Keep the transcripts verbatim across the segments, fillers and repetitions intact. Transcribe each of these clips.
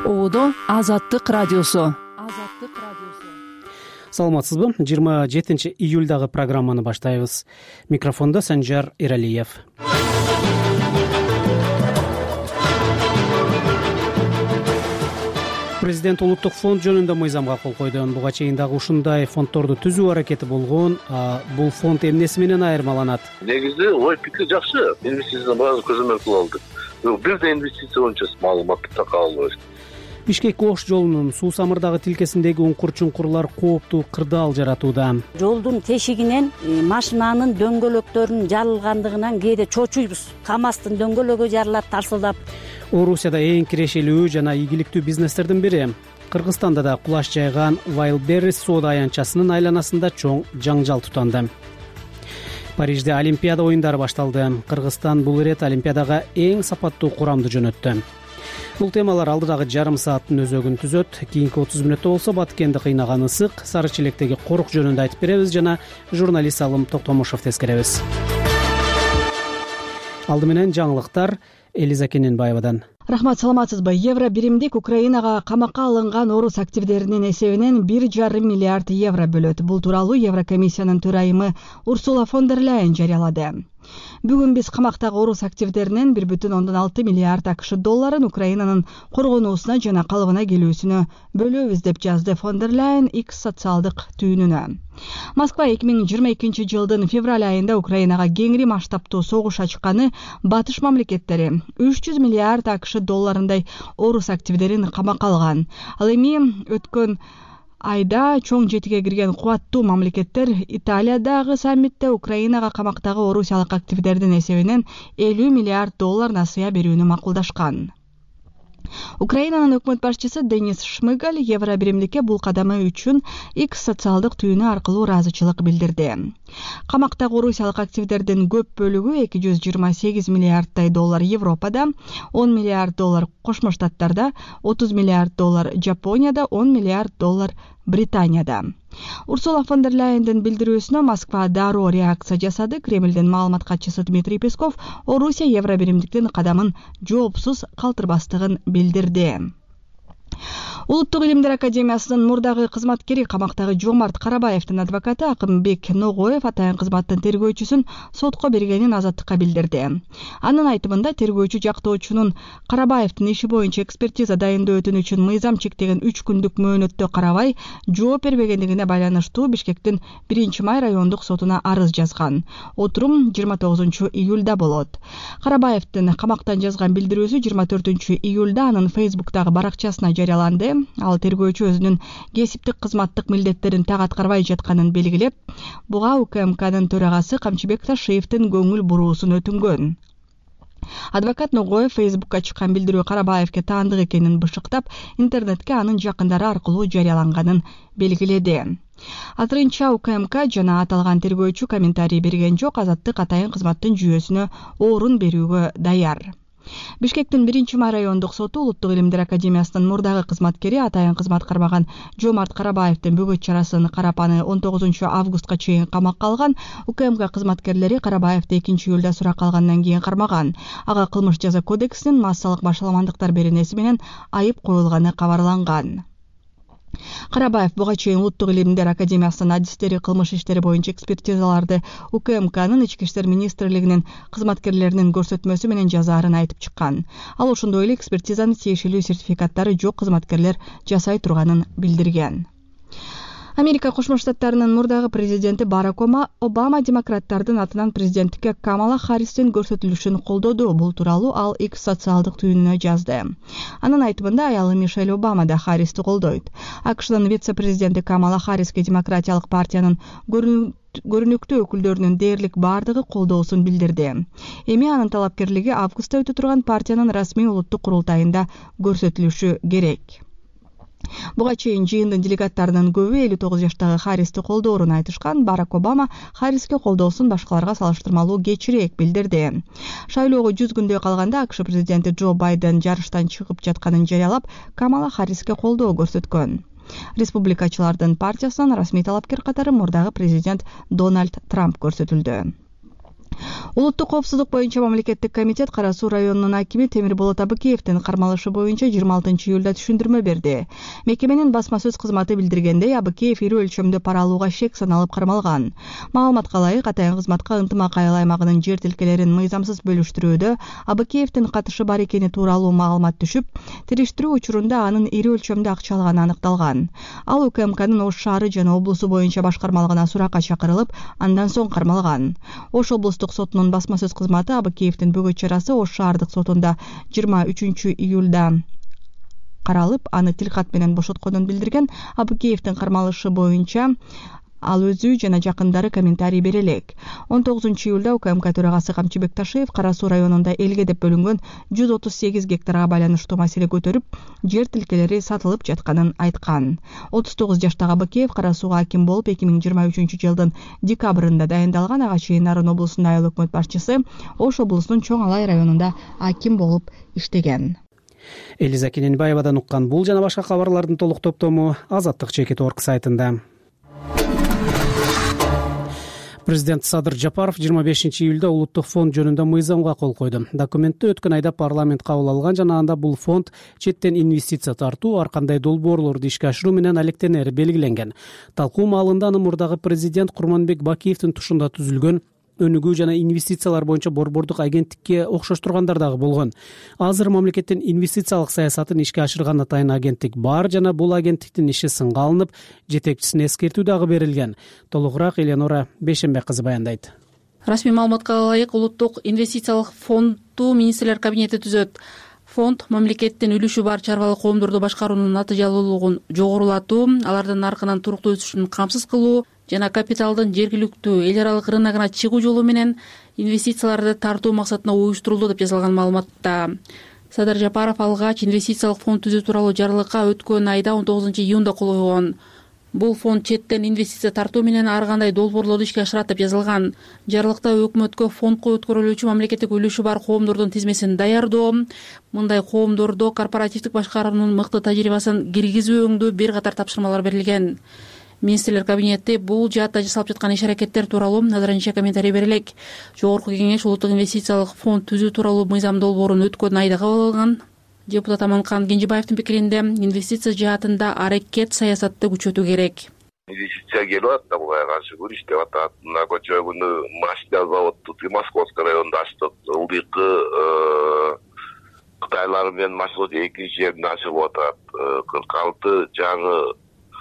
Оодо Азаттык радиосу. Саламатсызбы? жыйырма жетинчи июлдагы программаны баштайбыз. Микрофонда Санжар Эралиев. Президент улуттук фонд жөнүндө мыйзамга кол койду. Буга чейин дагы ушундай фонддорду түзүү аракети болгон. Бул фонд эмнеси менен айырмаланат? Негизи ой пикир жакшы. Инвестицияны баары көзөмөл кыла алдык. Бир да инвестиция боюнча маалыматты така албайбыз. Бишкек-Ош жолунун суу самырдагы тилкесиндеги уңкур-чуңкурлар кооптуу кырдаал жаратууда. Жолдун тешигинен машинанын дөңгөлөктөрүнүн жарылгандыгынан кээде чочуйбуз. КамАЗдын дөңгөлөгү жарылат тарсылдап. Орусияда эң кирешелүү жана ийгиликтүү бизнестердин бири. Кыргызстанда да кулаш жайган Wildberries соода аянтчасынын айланасында чоң жаңжал тутанды. Парижде Олимпиада оюндары башталды. Кыргызстан бул ирет Олимпиадага эң сапаттуу курамды жөнөттү. Бул темалар алдыдагы жарым сааттын өзөгүн түзөт. Кийинки отуз мүнөттө болсо Баткенди кыйнаган ысык, Сары Челектеги корук жөнүндө айтып беребиз жана журналист Алым Токтомушев тескеребиз. Алды менен жаңылыктар Элиза Кененбаевадан. Рахмат, саламатсызбы? Евро биримдик Украинага камакка алынган орус активдеринин эсебинен бир жарым миллиард евро бөлөт. Бул тууралуу Еврокомиссиянын төрайымы Урсула фон дер Ляйен жарыялады. Бүгүн биз камактагы орус активдеринен бир бүтүн ондон алты миллиард акш долларын Украинанын коргонуусуна жана калыбына келүүсүнө бөлөбүз деп жазды фон дер Ляйен X социалдык түйүнүнө. Москва эки миң жыйырма экинчи жылдын февраль айында Украинага кеңири масштабтуу согуш ачканы батыш мамлекеттери үч жүз миллиард акш долларындай орус активдерин камакка алган. Ал эми өткөн айда чоң жетиге кирген кубаттуу мамлекеттер Италиядагы саммитте Украинага камактагы орусиялык активдердин эсебинен элүү миллиард доллар насыя берүүнү макулдашкан. Украинанын өкмөт башчысы Денис Шмыгаль евро биримдикке бул кадамы үчүн X социалдык түйүнү аркылуу ыраазычылык билдирди. Камактагы орусиялык активдердин көп бөлүгү эки жүз жыйырма сегиз миллиарддай доллар Европада, он миллиард доллар Кошмо Штаттарда, отуз миллиард доллар Жапонияда, он миллиард доллар Британияда. Урсула фон дер Ляйендин билдирүүсүнө Москва дароо реакция жасады. Кремлдин маалымат катчысы Дмитрий Песков Орусия евро биримдиктин кадамын жоопсуз калтырбастыгын билдирди. Улуттук илимдер академиясынын мурдагы кызматкери камактагы Жомарт Карабаевдин адвокаты Акымбек Ногоев атайын кызматтын тергөөчүсүн сотко бергенин азаттыкка билдирди. Анын айтымында тергөөчү жактоочунун Карабаевдин иши боюнча экспертиза дайындоо өтүнүчүн мыйзам чектеген үч күндүк мөөнөттө карабай жооп бербегендигине байланыштуу Бишкектин биринчи май райондук сотуна арыз жазган. Отурум жыйырма тогузунчу июлда болот. Карабаевдин камактан жазган билдирүүсү жыйырма төртүнчү июлда анын Фейсбуктагы баракчасына жарыяланды. Ал тергөөчү өзүнүн кесиптик кызматтык милдеттерин так аткарбай жатканын белгилеп, буга УКМКнын төрагасы Камчыбек Ташиевдин көңүл буруусун өтүнгөн. Адвокат Ногоев Фейсбукка чыккан билдирүү Карабаевке таандык экенин бышыктап, интернетке анын жакындары аркылуу жарыяланганын белгиледи. Азырынча УКМК жана аталган тергөөчү комментарий берген жок, азаттык атайын кызматтын жүйөсүнө орун берүүгө даяр. Бишкектин биринчи май райондук соту Улуттук илимдер академиясынын мурдагы кызматкери атайын кызмат кармаган Жомарт Карабаевдин бөгөт чарасын карап аны он тогузунчу августка чейин камакка алган. УКМК кызматкерлери Карабаевди экинчи июлда суракка алгандан кийин кармаган. Ага кылмыш жаза кодексинин массалык башаламандыктар беренеси менен айып коюлганы кабарланган. Карабаев буга чейин Улуттук илимдер академиясынын адистери кылмыш иштери боюнча экспертизаларды УКМКнын ички иштер министрлигинин кызматкерлеринин көрсөтмөсү менен жазаарын айтып чыккан. Ал ошондой эле экспертизанын тиешелүү сертификаттары жок кызматкерлер жасай турганын билдирген. Америка Кошмо Штаттарынын мурдагы президенти Барак Обама демократтардын атынан президенттикке Камала Харристин көрсөтүлүшүн колдоду. Бул тууралуу ал X социалдык түйүнүнө жазды. Анын айтымында аялы Мишель Обама да Харристи колдойт. АКШнын вице-президенти Камала Харриске демократиялык партиянын көрүнүктүү өкүлдөрүнүн дээрлик бардыгы колдоосун билдирди. Эми анын талапкерлиги августта өтө турган партиянын расмий улуттук курултайында көрсөтүлүшү керек. Буга чейин жыйындын делегаттарынын көбү элүү тогуз жаштагы Харристи колдоорун айтышкан. Барак Обама Харриске колдоосун башкаларга салыштырмалуу кечирээк билдирди. Шайлоого жүз күндөй калганда АКШ президенти Джо Байден жарыштан чыгып жатканын жарыялап, Камала Харриске колдоо көрсөткөн. Республикачылардын партиясынан расмий талапкер катары мурдагы президент Дональд Трамп көрсөтүлдү. Улуттук коопсуздук боюнча мамлекеттик комитет Кара Суу районунун акими Темирболот Абыкеевдин кармалышы боюнча жыйырма алтынчы июлда түшүндүрмө берди. Мекеменин басма сөз кызматы билдиргендей, Абыкеев ири өлчөмдө пара алууга шек саналып кармалган. Маалыматка ылайык, атайын кызматка ынтымак айыл аймагынын жер тилкелерин мыйзамсыз бөлүштүрүүдө Абыкеевдин катышы бар экени тууралуу маалымат түшүп, териштирүү учурунда анын ири өлчөмдө акча алганы аныкталган. Ал УКМКнын Ош шаары жана облусу боюнча башкармалыгына суракка чакырылып, андан соң кармалган. Ош облустук сотунун басма сөз кызматы Абыкеевдин бөгөт чарасы Ош шаардык сотунда жыйырма үчүнчү июлда каралып, аны тилкат менен бошотконун билдирген. Абыкеевдин кармалышы боюнча ал өзү жана жакындары комментарий бере элек. он тогузунчу июлда УКМК төрагасы Камчы Бекташиев Кара Суу районунда элге деп бөлүнгөн жүз отуз сегиз гектарга байланыштуу маселе көтөрүп, жер тилкелери сатылып жатканын айткан. отуз тогуз жаштагы Абыкеев Кара Сууга аким болуп, эки миң жыйырма үчүнчү жылдын декабрында дайындалган. Ага чейин Нарын облусунда айыл өкмөт башчысы, Ош облусунун Чоң Алай районунда аким болуп иштеген. Элиза Кененбаевадан уккан бул жана башка кабарлардын толук топтому Азаттык чекит точка орг сайтында. Президент Садыр Жапаров жыйырма бешинчи июлда улуттук фонд жөнүндө мыйзамга кол койду. Документти өткөн айда парламент кабыл алган жана анда бул фонд четтен инвестиция тартуу, ар кандай долбоорлорду ишке ашыруу менен алектенери белгиленген. Талкуу маалында аны мурдагы президент Курманбек Бакиевдин тушунда түзүлгөн өнүгүү жана инвестициялар боюнча борбордук агенттикке окшоштургандар дагы болгон. Азыр мамлекеттин инвестициялык саясатын ишке ашырган атайын агенттик бар жана бул агенттиктин иши сынга алынып, жетекчисине эскертүү дагы берилген. Толугураак Эленора Бейшенбек кызы баяндайт. Расмий маалыматка ылайык, улуттук инвестициялык фонду министрлер кабинети түзөт. Фонд мамлекеттин үлүшү бар чарбалык коомдорду башкаруунун натыйжалуулугун жогорулатуу, алардын наркынын туруктуу өсүшүн камсыз кылуу жана капиталдын жергиликтүү эл аралык рыногуна чыгуу жолу менен инвестицияларды тартуу максатына уюштурулду деп жазылган маалыматта. Садыр Жапаров алгач инвестициялык фонд түзүү тууралуу жарлыкка өткөн айда он тогузунчу июнда кол койгон. Бул фонд четтен инвестиция тартуу менен ар кандай долбоорлорду ишке ашырат деп жазылган. Жарлыкта өкмөткө фондко өткөрүлүүчү мамлекеттик үлүшү бар коомдордун тизмесин даярдоо, мындай коомдордо корпоративдик башкаруунун мыкты тажрыйбасын киргизүү өңдүү бир катар тапшырмалар берилген. Министрлер кабинети бул жаатта жасалып жаткан иш-аракеттер тууралуу назаранча комментарий бере элек. Жогорку кеңеш улуттук инвестициялык фонд түзүү тууралуу мыйзам долбоорун өткөн айда кабыл алган. Депутат Аманкан Кенжебаевдин пикиринде, инвестиция жаатында аракет саясатты күчөтүү керек. Инвестиция келип атат, буга каршы күрөш иштеп атат. Мына көчө күнү машина заводду Московский районунда ачтык. Ылдыйкы Кытайлар менен машина экинчи жерин ачылып атат. кырк алты жаңы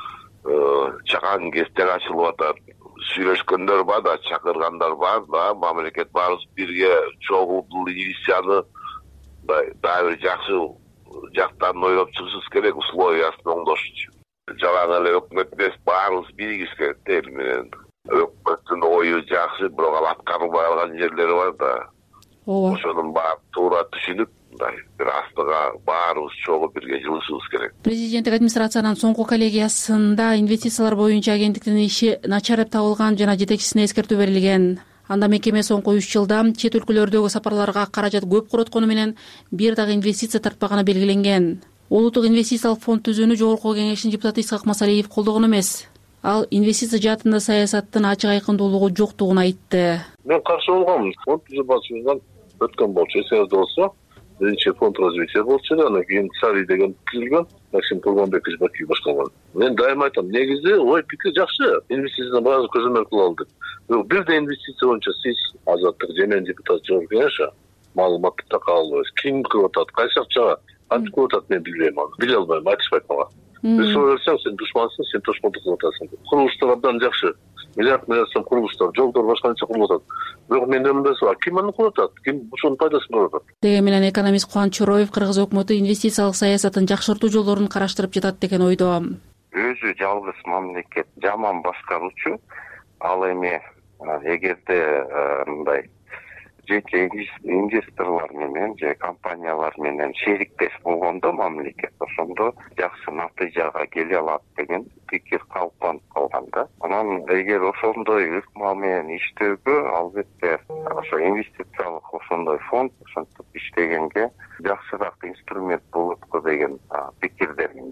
чаган кестер ачылып атат. Сүйлөшкөндөр бар да, чакыргандар бар да, мамлекет баарыбыз бирге чогуу бул инвестицияны дайыр жакшы жактан ойлоп чыгышыбыз керек, условиясын оңдош үчүн. Жалаң эле өкмөт эмес, баарыбыз биригиш керек да эл менен. Өкмөттүн ою жакшы, бирок ал аткарылбай калган жерлери бар да. Ооба. Ошонун баарын туура түшүнүп, мындай бир астыга баарыбыз чогуу бирге жылышыбыз керек. Президенттик администрациянын соңку коллегиясында инвестициялар боюнча агенттиктин иши начар деп табылган жана жетекчисине эскертүү берилген. Анда мекеме соңку үч жылда чет өлкөлөрдөгү сапарларга каражат көп короткону менен бир дагы инвестиция тартпаганы белгиленген. Улуттук инвестициялык фонд түзүүнү жогорку кеңештин депутаты Исхак Масалиев колдогон эмес. Ал инвестиция жаатында саясаттын ачык айкындуулугу жоктугун айтты. Мен каршы болгом. Фонд түзүү башчысынан өткөн болчу, эсиңизде болсо, биринчи фонд развития болчу, анан кийин Царий деген түзүлгөн, Максим Курманбекович Бакиев башкарган. Мен дайыма айтам, негизи ой пикир жакшы. Инвестицияны баары көзөмөл кыла алдык. Бир да инвестиция боюнча сиз Азаттык жемен депутат жогорку кеңеш маалыматты така албайсыз. Ким кылып атат, кайсы акчага, кантип кылып атат, мен билбейм аны. Биле албайм, айтышпайт мага. Сен ойлосоң, сен душмансың, сен тошкондук кылып атасың. Курулуштар абдан жакшы. Миллиард миллиард сом курулуштар, жолдор башка нерсе курулуп атат. Бирок мен эмнеси бар? Ким аны кылып атат? Ким ушунун пайдасын көрүп атат? Деген менен экономист Кубаныч Чороев кыргыз өкмөтү инвестициялык саясатын жакшыртуу жолдорун караштырып жатат деген ойдо. Өзү жалгыз мамлекет жаман башкаруучу, ал эми эгерде мындай жеке инвесторлор менен же компаниялар менен шериктеш болгондо мамлекет ошондо жакшы натыйжага келе алат деген пикир калыптанып калган да. Анан эгер ошондой ыкма менен иштөөгө албетте ошо инвестициялык ошондой фонд ошентип иштегенге жакшыраак инструмент болот го деген пикирдемин да.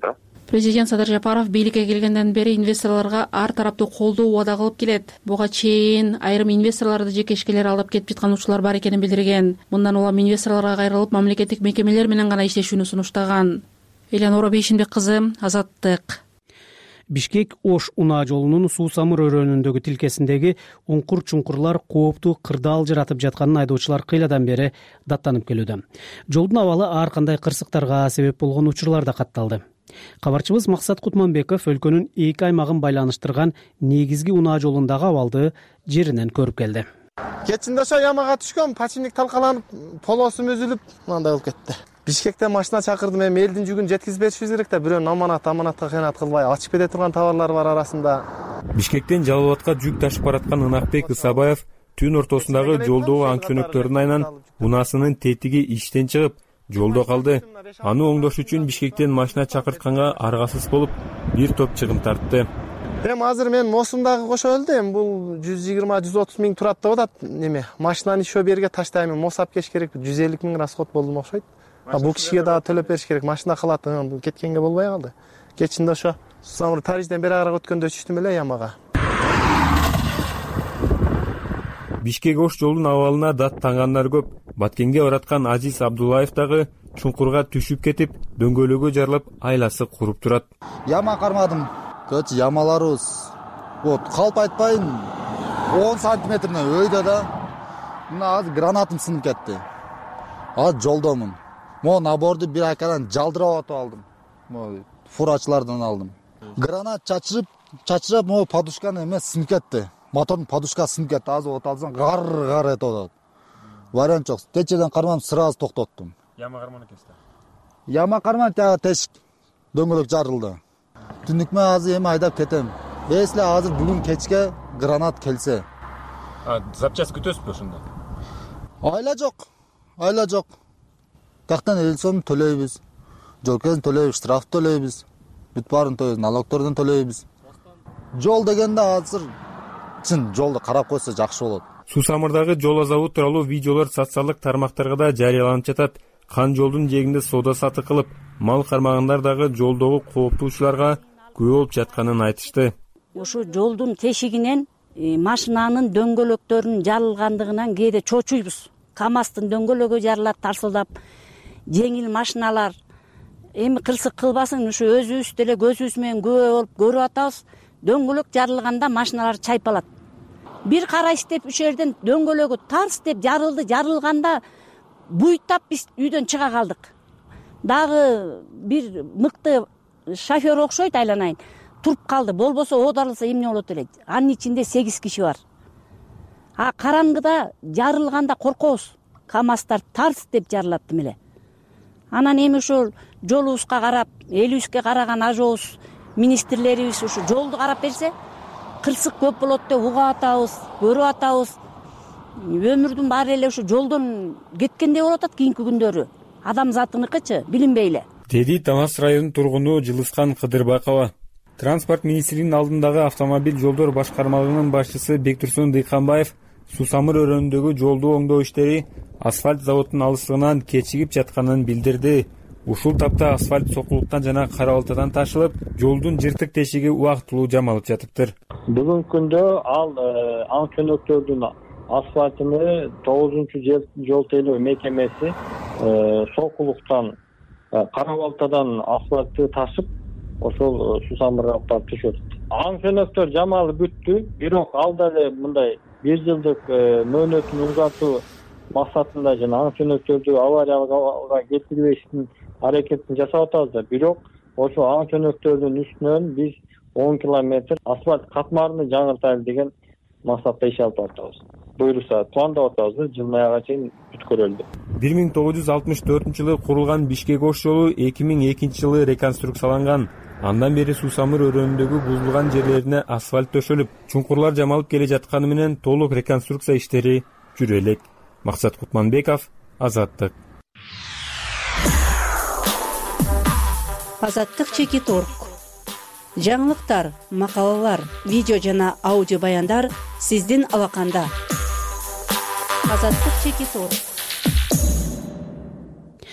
Президент Садыр Жапаров бийликке келгенден бери инвесторлорго ар тараптуу колдоо убада кылып келет. Буга чейин айрым инвесторлорду жекешкелер алдап кетип жаткан учурлар бар экенин билдирген. Мындан улам инвесторлорго кайрылып, мамлекеттик мекемелер менен гана иштешүүнү сунуштаган. Элеонора Бейшимбек кызы, Азаттык. Бишкек Ош унаа жолунун Суу-Самыр өрөөнүндөгү тилкесиндеги уңкур-чуңкурлар кооптуу кырдаал жаратып жатканын айдоочулар кыйладан бери даттанып келүүдө. Жолдун абалы ар кандай кырсыктарга себеп болгон учурлар да катталды. Кабарчыбыз Максат Кутманбеков өлкөнүн эки аймагын байланыштырган негизги унаа жолундагы абалды жеринен көрүп келди. Кечинде ошо ямага түшкөн, починник талкаланып, полосум үзүлүп, мындай болуп кетти. Бишкектен машина чакырдым, эми элдин жүгүн жеткизип беришибиз керек да, бирөө аманат аманатка кыянат кылбай ачып кете турган товарлар бар арасында. Бишкектен Жалал Абадка жүк ташып бараткан Ынакбек Ысабаев түн ортосундагы жолдогу аң чөнөктөрдүн айынан унаасынын тетиги иштен чыгып, жолдо калды. Аны оңдош үчүн Бишкектен машина чакыртканга аргасыз болуп, бир топ чыгым тартты. Эми азыр мен Мосумдагы кошо өлдү, эми бул жүз жыйырма жүз отуз миң турат деп атат. Неме, машинаны ишөө берге таштайм, Мосап кеш керек, жүз элүү миң расход болду окшойт. Бул кишиге дагы төлөп бериш керек, машина кылат, бул кеткенге болбой калды. Кечинде ошо Суу-Самыр Парижден бери ара өткөндө түштүм эле ямага. Бишкек Ош жолдун абалына даттангандар көп. Баткенге бараткан Азиз Абдуллаев дагы чуңкурга түшүп кетип, дөңгөлөгү жарылып, айласы куруп турат. Яма кармадым. Көч ямаларыбыз. Вот, калп айтпайын, он сантиметринен өйдө да. Мына азыр гранатым сынып кетти. Азыр жолдомун. Мо наборду бир акадан жалдырап атып алдым. Мо фурачылардан алдым. Гранат чачырып, чачырап, мо подушканы эмес сынып кетти. Мотордун подушкасы сынып кетти. Азыр от алсаң гар-гар этип атат. Вариант жок. Течеден кармам, сразу токтоттум. Яма карман экенсиз. Яма карман тагы тешик дөңгөлөк жарылды. Түнүкмө азыр эми айдап кетем. Эсле азыр бүгүн кечке гранат келсе. А запчасть күтөсүзбү ошондо? Айла жок. Айла жок. Кактан эл сомун төлөйбүз. Жол кезин төлөйбүз, штраф төлөйбүз. Бүт баарын төлөйбүз, налогтордон төлөйбүз. Жол дегенде азыр чын жолду карап койсо жакшы болот. Суу-Самырдагы жол азабы тууралуу видеолор социалдык тармактарга да жарыяланып жатат. Кан жолдун жээгинде соода сатык кылып, мал кармагандар дагы жолдогу кооптуучуларга күбө болуп жатканын айтышты. Ошо жолдун тешигинен машинанын дөңгөлөктөрүнүн жарылгандыгынан кээде чочуйбуз. КамАЗдын дөңгөлөгү жарылат тарсылдап, жеңил машиналар эми кырсык кылбасын, ушу өзүбүз деле көзүбүз менен күбө болуп көрүп атабыз. Дөңгөлөк жарылганда машиналар чайпалат. Бир карайш деп үч жерден дөңгөлөгү тарс деп жарылды. Жарылганда буйтап биз үйдөн чыга калдык. Дагы бир мыкты шофер окшойт, айланайын, туруп калды. Болбосо оодарылса эмне болот эле? Анын ичинде сегиз киши бар. А караңгыда жарылганда коркобуз. КамАЗдар тарс деп жарылат эле. Анан эми ошол жолубузга карап, элибизге караган ажообуз, министрлерибиз ушу жолду карап берсе, кырсык көп болот деп угуп атабыз, көрүп атабыз. Өмүрдүн баары эле ушу жолдон кеткендей болуп атат кийинки күндөрү. Адамзатыныкычы билинбей эле. Деди Талас районунун тургуну Жылыскан Кыдырбакова. Транспорт министринин алдындагы автомобиль жолдор башкармалыгынын башчысы Бектурсун Дыйканбаев Суу-Самыр өрөөнүндөгү жолду оңдоо иштери асфальт заводунун алыстыгынан кечигип жатканын билдирди. Ушул тапта асфальт сокулуктан жана кара балтадан ташылып, жолдун жыртык тешиги убактылуу жамалып жатыптыр. Бүгүнкү күндө ал аң чөнөктөрдүн асфальтыны тогузунчу жол тейлөө мекемеси сокулуктан кара балтадан асфальтты ташып, ошол Суу-Самырга алып түшөт. Аң чөнөктөр жамалып бүттү, бирок ал деле мындай бир жылдык мөөнөтүн узартуу максатында жана аң чөнөктөрдү авариялык абалга келтирбештин аракетин жасап атабыз. Бирок ошо аң чөнөктөрдүн үстүнөн биз он километр асфальт катмарыны жаңыртайлы деген максатта иш алып атабыз. Буюрса пландап атабыз, жылдын аягына чейин бүткөрөлдү. бир миң тогуз жүз алтымыш төртүнчү жылы курулган Бишкек Ош жолу эки миң экинчи жылы реконструкцияланган. Андан бери Суу-Самыр өрөөнүндөгү бузулган жерлерине асфальт төшөлүп, чуңкурлар жамалып келе жатканы менен толук реконструкция иштери жүрө элек. Максат Кутманбеков, Азаттык. Азаттык чекит орг. Жаңылыктар, макалалар, видео жана аудио баяндар сиздин алаканда. Азаттык чекит орг.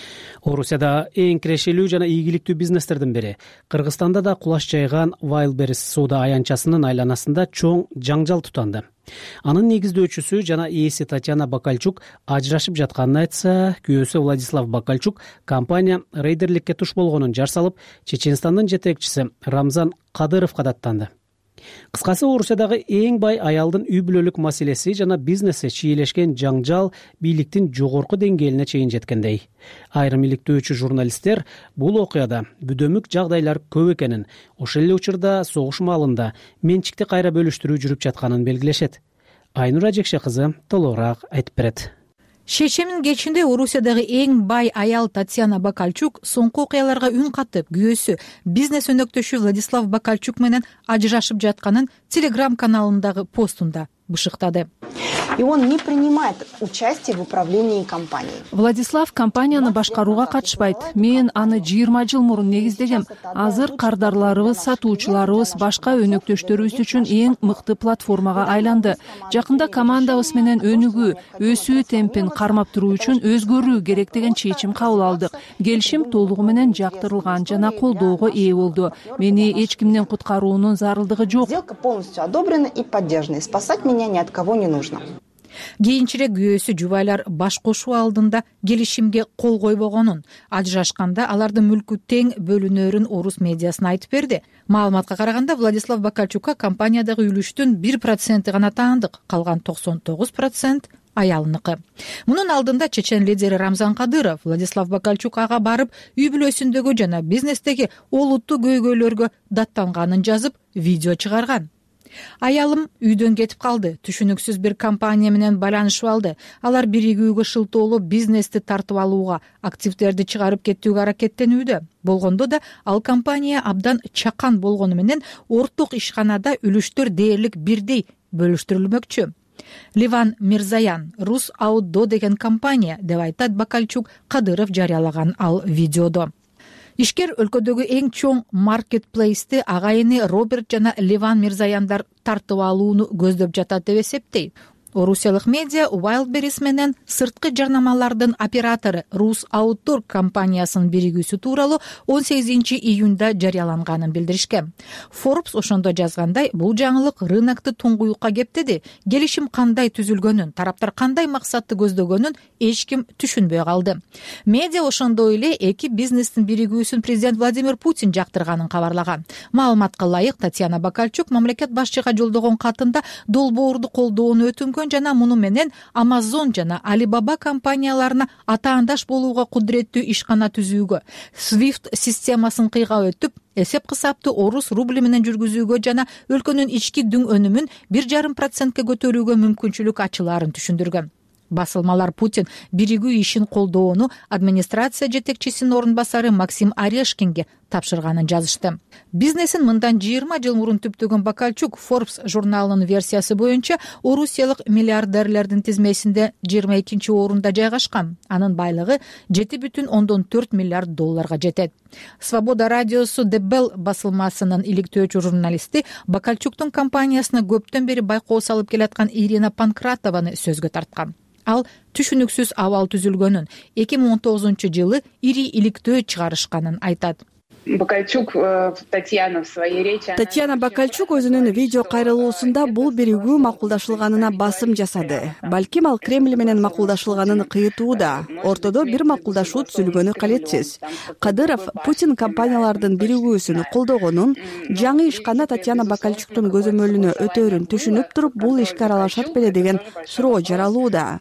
Орусияда эң кирешелүү жана ийгиликтүү бизнестердин бири Кыргызстанда да кулаш жайган Wildberries соода аянтчасынын айланасында чоң жаңжал тутанды. Анын негиздөөчүсү жана ээси Татьяна Бакальчук ажырашып жатканын айтса, күйөөсү Владислав Бакальчук компания рейдерликке туш болгонун жар салып, Чеченстандын жетекчиси Рамзан Кадыровго даттанды. Кыскасы, Орусиядагы эң бай аялдын үй бүлөлүк маселеси жана бизнеси чийлешкен жаңжал бийликтин жогорку деңгээлине чейин жеткендей. Айрым иликтөөчү журналисттер бул окуяда бүдөмүк жагдайлар көп экенин, ошол эле учурда согуш маалында менчикти кайра бөлүштүрүү жүрүп жатканын белгилешет. Айнура Жекше кызы толугураак айтып берет. Шешемин кечинде Орусиядагы эң бай аял Татьяна Бакальчук соңку окуяларга үн катып, күйөөсү бизнес өнөктөшү Владислав Бакальчук менен ажырашып жатканын Телеграм каналындагы постунда бышыктады. И он не принимает участие в управлении компанией. Владислав компанияны башкарууга катышпайт. Мен аны жыйырма жыл мурун негиздегем. Азыр кардарларыбыз, сатуучуларыбыз башка өнөктөштөрүбүз үчүн эң мыкты платформага айланды. Жакында командабыз менен өнүгүү, өсүү темпин кармап туруу үчүн өзгөрүү керек деген чечим кабыл алдык. Келишим толугу менен жактырылган жана колдоого ээ болду. Мени эч кимден куткаруунун зарылдыгы жок. Сделка полностью одобрена и поддержана. Спасать меня ни от кого не нужно. Кийинчерээк күйөөсү жубайлар баш кошуу алдында келишимге кол койбогонун, ажырашканда алардын мүлкү тең бөлүнөрүн орус медиасына айтып берди. Маалыматка караганда, Владислав Бакальчукка компаниядагы үлүштүн бир проценти гана таандык, калган токсон тогуз процент аялыныкы. Мунун алдында чечен лидери Рамзан Кадыров Владислав Бакальчук ага барып, үй бүлөсүндөгү жана бизнестеги олуттуу көйгөйлөргө даттанганын жазып, видео чыгарган. Аялым үйдөн кетип калды. Түшүнүксүз бир компания менен байланышып алды. Алар биригүүгө шылтоолоп бизнести тартып алууга, активдерди чыгарып кетүүгө аракеттенүүдө. Болгондо да ал компания абдан чакан болгону менен орток ишканада үлүштөр дээрлик бирдей бөлүштүрүлмөкчү. Ливан Мирзаян, Рус Аудо деген компания, деп айтат Бакальчук Кадыров жарыялаган ал видеодо. Ишкер өлкөдөгү эң чоң маркетплейсти агайыны Роберт жана Ливан Мирзаяндар тартып алууну көздөп жатат деп эсептейт. Орусиялык медиа Wildberries менен сырткы жарнамалардын оператору Рус Аудо компаниясынын биригүүсү тууралуу он сегизинчи июнда жарыяланганын билдиришкен. Forbes ошондо жазгандай, бул жаңылык рынокты туңгуюкка кептеди. Келишим кандай түзүлгөнүн, тараптар кандай максатты көздөгөнүн эч ким түшүнбөй калды. Медиа ошондой эле эки бизнестин биригүүсүн президент Владимир Путин жактырганын кабарлаган. Маалыматка ылайык, Татьяна Бакальчук мамлекет башчыга жолдогон катында долбоорду колдоону өтүнгөн жана муну менен Amazon жана Alibaba компанияларына атаандаш болууга кудуреттүү ишкана түзүүгө, Swift системасын кыйгап өтүп, эсеп кысапты орус рубли менен жүргүзүүгө жана өлкөнүн ички дүң өнүмүн бир жарым процентке көтөрүүгө мүмкүнчүлүк ачылаарын түшүндүргөн. Басылмалар Путин биригүү ишин колдоону администрация жетекчисинин орун басары Максим Орешкинге тапшырганын жазышты. Бизнесин мындан жыйырма жыл мурун түптөгөн Бакальчук Forbes журналынын версиясы боюнча орусиялык миллиардерлердин тизмесинде жыйырма экинчи орунда жайгашкан. Анын байлыгы жети бүтүн ондон төрт миллиард долларга жетет. Свобода радиосу The Bell басылмасынын иликтөөчү журналисти Бакальчуктун компаниясына көптөн бери байкоо салып келаткан Ирина Панкратованы сөзгө тарткан. Ал түшүнүксүз абал түзүлгөнүн, эки миң он тогузунчу жылы ири иликтөө чыгарышканын айтат. Бакальчук Татьяна в своей речи. Татьяна Бакальчук өзүнүн видео кайрылуусунда бул биригүү макулдашылганына басым жасады. Балким ал Кремль менен макулдашылганын кыйтууда. Ортодо бир макулдашуу түзүлгөнү калетсиз. Кадыров Путин компаниялардын биригүүсүн колдогонун, жаңы ишкана Татьяна Бакальчуктун көзөмөлүнө өтөөрүн түшүнүп туруп, бул ишке аралашат беле деген суроо жаралууда.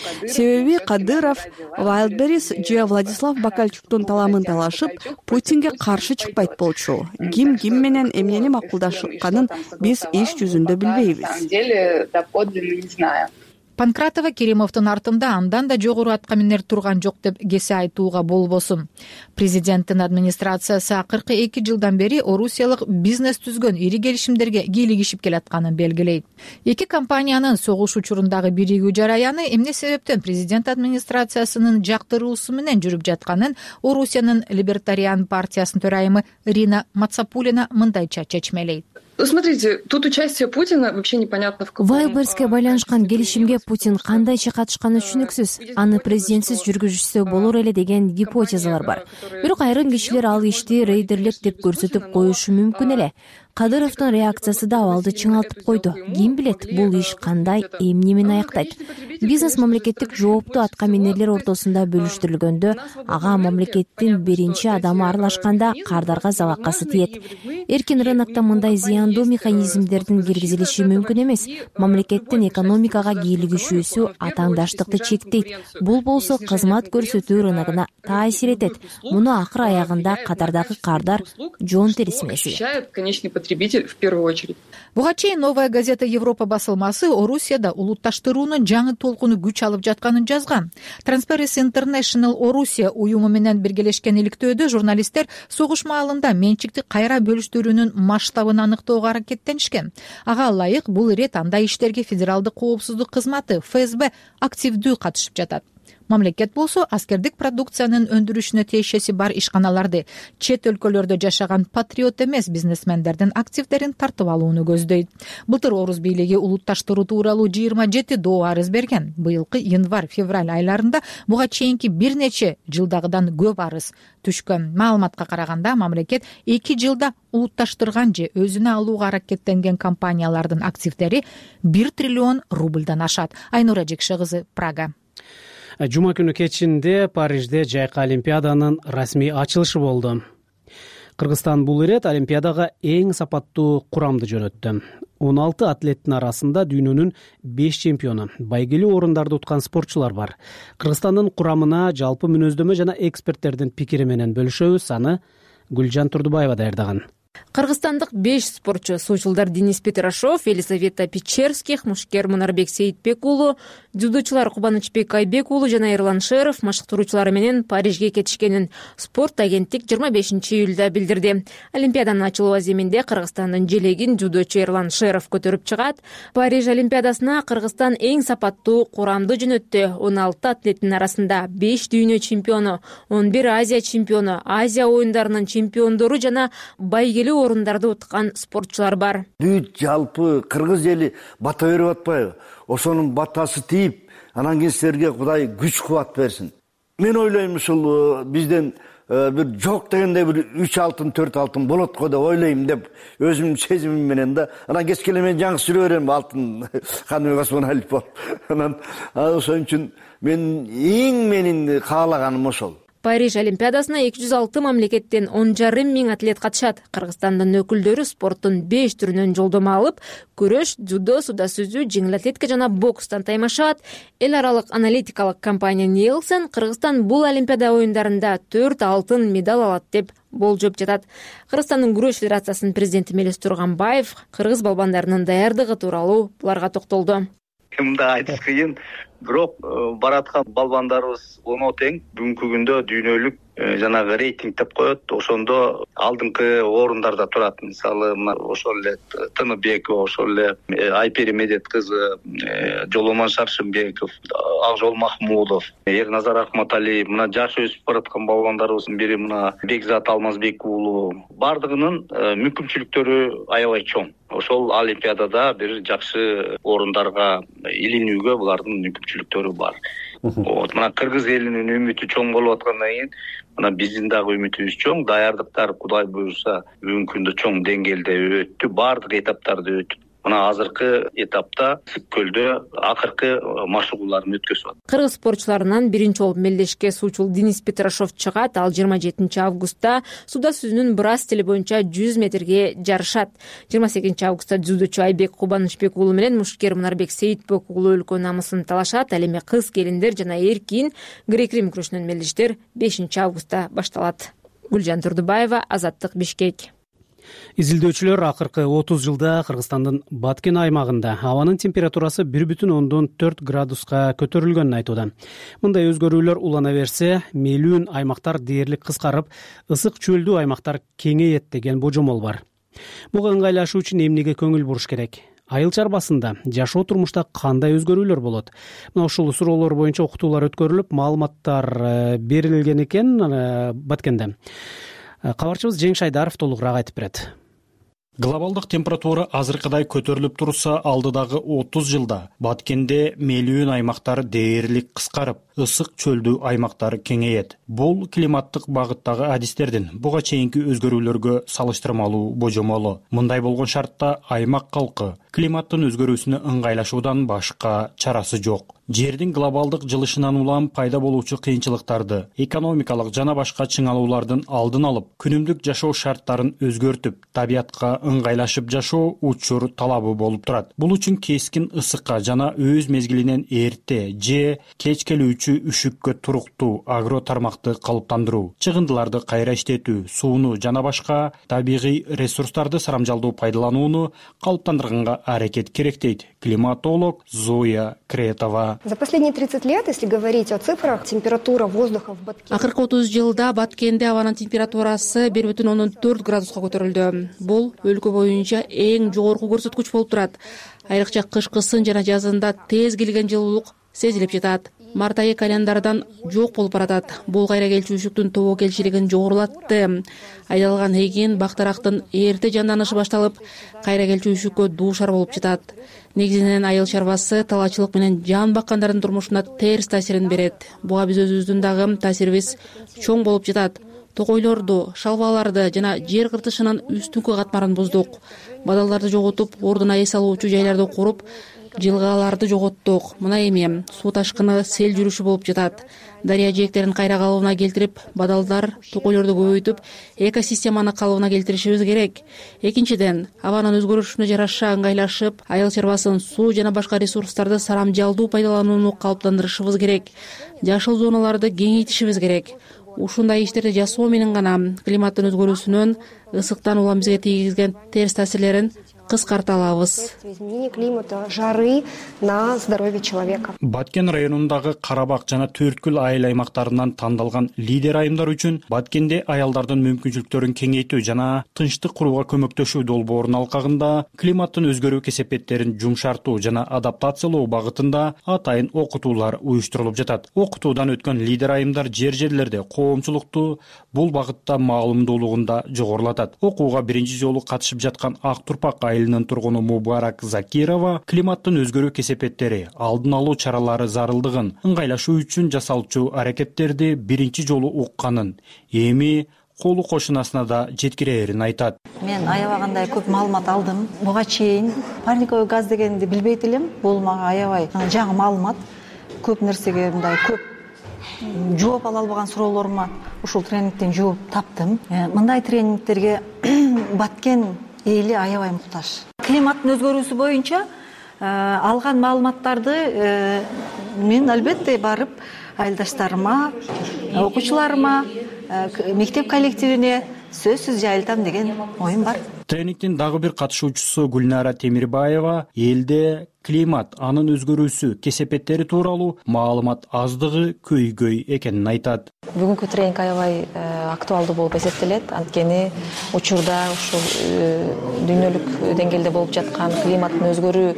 Себеби Кадыров Wildberries же Владислав Бакальчуктун таламын талашып, Путинге каршы чыкпайт болчу. Ким ким менен эмнени макулдашканын биз иш жүзүндө билбейбиз. Панкратова Керимовдун артында андан да жогору атка минер турган жок деп кесе айтууга болбосун. Президенттин администрациясы акыркы эки жылдан бери орусиялык бизнес түзгөн ири келишимдерге кийлигишип келатканын белгилейт. Эки компаниянын согуш учурундагы биригүү жараяны эмне себептен президент администрациясынын жактыруусу менен жүрүп жатканын Орусиянын Либертариан партиясынын төрайымы Рина Мацапулина мындайча чечмелейт. Смотрите, тут участие Путина вообще непонятно в каком. Вайлберске байланышкан келишимге Путин кандайча катышканы түшүнүксүз. Аны президентсиз жүргүзүшсө болор эле деген гипотезалар бар. Бирок айрым кишилер ал ишти рейдерлик деп көрсөтүп коюшу мүмкүн эле. Кадыровдун реакциясы да абалды чыңалтып койду. Ким билет, бул иш кандай, эмне менен аяктайт. Бизнес мамлекеттик жооптуу аткаминерлер ортосунда бөлүштүрүлгөндө, ага мамлекеттин биринчи адамы аралашканда кардарга залакасы тиет. Эркин рынокто мындай зыяндуу механизмдердин киргизилиши мүмкүн эмес. Мамлекеттин экономикага кийлигишүүсү атаандаштыкты чектейт. Бул болсо кызмат көрсөтүү рыногуна таасир этет. Муну акыр аягында катардагы кардар жон териси маселе. В первую очередь. Буга чейин Новая газета Европа басылмасы Орусияда улутташтыруунун жаңы толкуну күч алып жатканын жазган. Transparency International Орусия уюму менен биргелешкен иликтөөдө журналисттер согуш маалында менчикти кайра бөлүштүрүүнүн масштабын аныктоого аракеттенишкен. Ага ылайык бул ирет андай иштерге федералдык коопсуздук кызматы эф эс бэ активдүү катышып жатат. Мамлекет болсо аскердик продукциянын өндүрүшүнө тиешеси бар ишканаларды, чет өлкөлөрдө жашаган патриот эмес бизнесмендердин активдерин тартып алууну көздөйт. Былтыр Орус бийлиги улутташтыруу тууралуу жыйырма жети доо арыз берген. Быйылкы январь-февраль айларында буга чейинки бир нече жылдагыдан көп арыз түшкөн. Маалыматка караганда мамлекет эки жылда улутташтырган же өзүнө алууга аракеттенген компаниялардын активдери бир триллион рубльдан ашат. Айнура Жекше кызы, Прага. Жума күнү кечинде Парижде жайкы олимпиаданын расмий ачылышы болду. Кыргызстан бул ирет олимпиадага эң сапаттуу курамды жөнөттү. он алты атлеттин арасында дүйнөнүн беш чемпиону, байгелүү орундарды уткан спортчулар бар. Кыргызстандын курамына жалпы мүнөздөмө жана эксперттердин пикири менен бөлүшөбүз. Аны Гүлжан Турдубаева даярдаган. Кыргызстандык беш спортчу суучулдар Денис Петрашов, Елизавета Печерских, Мушкер Мунарбек Сейитбек уулу, дзюдочулар Кубанычбек Айбек уулу жана Эрлан Шеров машыктыруучулары менен Парижге кетишкенин спорт агенттик жыйырма бешинчи июлда билдирди. Олимпиаданын ачылуу аземинде Кыргызстандын желегин дзюдочу Эрлан Шеров көтөрүп чыгат. Париж олимпиадасына Кыргызстан эң сапаттуу курамды жөнөттү. он алты атлеттин арасында беш дүйнө чемпиону, он бир Азия чемпиону, Азия оюндарынын чемпиондору жана байгелүү орундарды уткан спортчулар бар. Бүт жалпы кыргыз эли бата берип атпайбы? Ошонун батасы тийип, анан кийин силерге Кудай күч кубат берсин. Мен ойлойм ушул бизден бир жок дегенде бир үч алтын, төрт алтын болот го деп ойлойм деп өзүмдүн сезимим менен да. Анан кечке эле мен жаңы сүрө берем алтын Каныбек Осмоналиев болуп. Анан ошон үчүн мен эң менин каалаганым ошол. Париж олимпиадасына эки жүз алты мамлекеттен он жарым миң атлет катышат. Кыргызстандын өкүлдөрү спорттун беш түрүнөн жолдомо алып, күрөш, дзюдо, суда сүзүү, жеңил атлетика жана бокстан таймашат. Эл аралык аналитикалык компания Nielsen Кыргызстан бул олимпиада оюндарында төрт алтын медаль алат деп болжоп жатат. Кыргызстандын күрөш федерациясынын президенти Мелис Турганбаев кыргыз балбандарынын даярдыгы тууралуу буларга токтолду. Кимди айтыш кыйын, бирок бараткан балбандарыбыз оно тең. Бүгүнкү күндө дүйнөлүк жанагы рейтинг деп коет. Ошондо алдыңкы орундарда турат. Мисалы, мына ошол эле Тыныбекова, ошол эле Айпери Медет кызы, Жоломон Шаршымбеков, Акжол Махмудов, Эрназар Акматалиев, мына жаш өсүп бараткан балбандарыбыздын бири мына Бекзат Алмазбек уулу. Бардыгынын мүмкүнчүлүктөрү аябай чоң. Ошол олимпиадада бир жакшы орундарга илинүүгө булардын мүмкүнчүлүктөрү бар. Вот, мына кыргыз элинин үмүтү чоң болуп аткандан кийин, мына биздин дагы үмүтүбүз чоң. Даярдыктар Кудай буйрса бүгүнкү күндө чоң деңгээлде өттү, бардык этаптарды өтүп. Мына азыркы этапта Сык-Көлдө акыркы машыгууларын өткөзүп атат. Кыргыз спортчуларынан биринчи болуп мелдешке суучул Денис Петрашов чыгат. Ал жыйырма жетинчи августта суда сүзүүнүн брас стили боюнча жүз метрге жарышат. жыйырма сегизинчи августта дзюдочу Айбек Кубанычбек уулу менен Мушкер Мунарбек Сейитбек уулу өлкө намысын талашат. Ал эми кыз келиндер жана эркин грек-рим күрөшүнөн мелдештер бешинчи августта башталат. Гүлжан Турдубаева, Азаттык, Бишкек. Изилдөөчүлөр акыркы отуз жылда Кыргызстандын Баткен аймагында абанын температурасы бир бүтүн ондон төрт градуска көтөрүлгөнүн айтууда. Мындай өзгөрүүлөр улана берсе, мейлүүн аймактар дээрлик кыскарып, ысык чөлдүү аймактар кеңейет деген божомол бар. Буга ыңгайлашуу үчүн эмнеге көңүл буруш керек? Айыл чарбасында жашоо турмушта кандай өзгөрүүлөр болот? Мына ушул суроолор боюнча окутуулар өткөрүлүп, маалыматтар берилген экен Баткенде. Кабарчыбыз Жеңиш Айдаров толугураак айтып берет. Глобалдык температура азыркыдай көтөрүлүп турса, алдыдагы отуз жылда Баткенде мелүүн аймактар дээрлик кыскарып, ысык чөлдүү аймактар кеңейет. Бул климаттык багыттагы адистердин буга чейинки өзгөрүүлөргө салыштырмалуу божомолу. Мындай болгон шартта аймак калкы климаттын өзгөрүүсүнө ыңгайлашуудан башка чарасы жок. Жердин глобалдык жылышынан улам пайда болуучу кыйынчылыктарды, экономикалык жана башка чыңалуулардын алдын алып, күнүмдүк жашоо шарттарын өзгөртүп, табиятка ыңгайлашып жашоо учур талабы болуп турат. Бул үчүн кескин ысыкка жана өз мезгилинен эрте же кеч келүүчү үшүккө туруктуу агро тармакты калыптандыруу, чыгындыларды кайра иштетүү, сууну жана башка табигый ресурстарды сарамжалдуу пайдаланууну калыптандырганга аракет керек дейт климатолог Зоя Кретова. За последние тридцать лет, если говорить о цифрах, температура воздуха в Баткене... Акыркы отуз жылда Баткенде абанын температурасы бир бүтүн ондон төрт градуска көтөрүлдү. Бул өлкө боюнча эң жогорку көрсөткүч болуп турат. Айрыкча кышкысын жана жазында тез келген жылуулук сезилип жатат. Март айы календардан жок болуп баратат. Бул кайра келчү үшүктүн тобокелчилигин жогорулатты. Айдалган эгин, бактарактын эрте жанданышы башталып, кайра келчү үшүккө дуушар болуп жатат. Негизинен айыл чарбасы талаачылык менен жан баккандардын турмушуна терс таасирин берет. Буга биз өзүбүздүн дагы таасирибиз чоң болуп жатат. Токойлорду, шалбаларды жана жер кыртышынын үстүңкү катмарын буздук. Бадалдарды жоготуп, ордуна эс алуучу жайларды куруп, жылгаларды жоготтук. Мына эми суу ташкыны, сел жүрүшү болуп жатат. Дарыя жээктерин кайра калыбына келтирип, бадалдар, токойлорду көбөйтүп, экосистеманы калыбына келтиришибиз керек. Экинчиден, абанын өзгөрүшүнө жараша ыңгайлашып, айыл чарбасын, суу жана башка ресурстарды сарамжалдуу пайдаланууну калыптандырышыбыз керек. Жашыл зоналарды кеңейтишибиз керек. Ушундай иштерди жасоо менен гана климаттын өзгөрүүсүнөн, ысыктан улам бизге тийгизген терс таасирлерин кыскарта алабыз. Изменение климата, жары на здоровье человека. Баткен районундагы Карабак жана Төрткүл айыл аймактарынан тандалган лидер айымдар үчүн Баткенде аялдардын мүмкүнчүлүктөрүн кеңейтүү жана тынчтык курууга көмөктөшүү долбоорунун алкагында климаттын өзгөрүү кесепеттерин жумшартуу жана адаптациялоо багытында атайын окутуулар уюштурулуп жатат. Окутуудан өткөн лидер айымдар жер жерлерде коомчулукту бул багытта маалымдуулугунда жогорулатат. Окууга биринчи жолу катышып жаткан Ак Турпак айылынын тургуну Мубарак Закирова климаттын өзгөрүү кесепеттери, алдын алуу чаралары зарылдыгын, ыңгайлашуу үчүн жасалчу аракеттерди биринчи жолу укканын, эми колу кошунасына да жеткирээрин айтат. Мен аябагандай көп маалымат алдым. Буга чейин парниковый газ дегенди билбейт элем. Бул мага аябай жаңы маалымат. Көп нерсеге мындай көп жооп ала албаган суроолорума ушул тренингден жооп таптым. Мындай тренингтерге Баткен эли аябай муктаж. Климаттын өзгөрүүсү боюнча алган маалыматтарды мен албетте барып айылдаштарыма, окуучуларыма, мектеп коллективине сөзсүз жайылтам деген оюм бар. Тренингдин дагы бир катышуучусу Гүлнара Темирбаева элде климат, анын өзгөрүүсү, кесепеттери тууралуу маалымат аздыгы көйгөй экенин айтат. Бүгүнкү тренинг аябай актуалдуу болуп эсептелет. Анткени учурда ушул дүйнөлүк деңгээлде болуп жаткан климаттын өзгөрүү,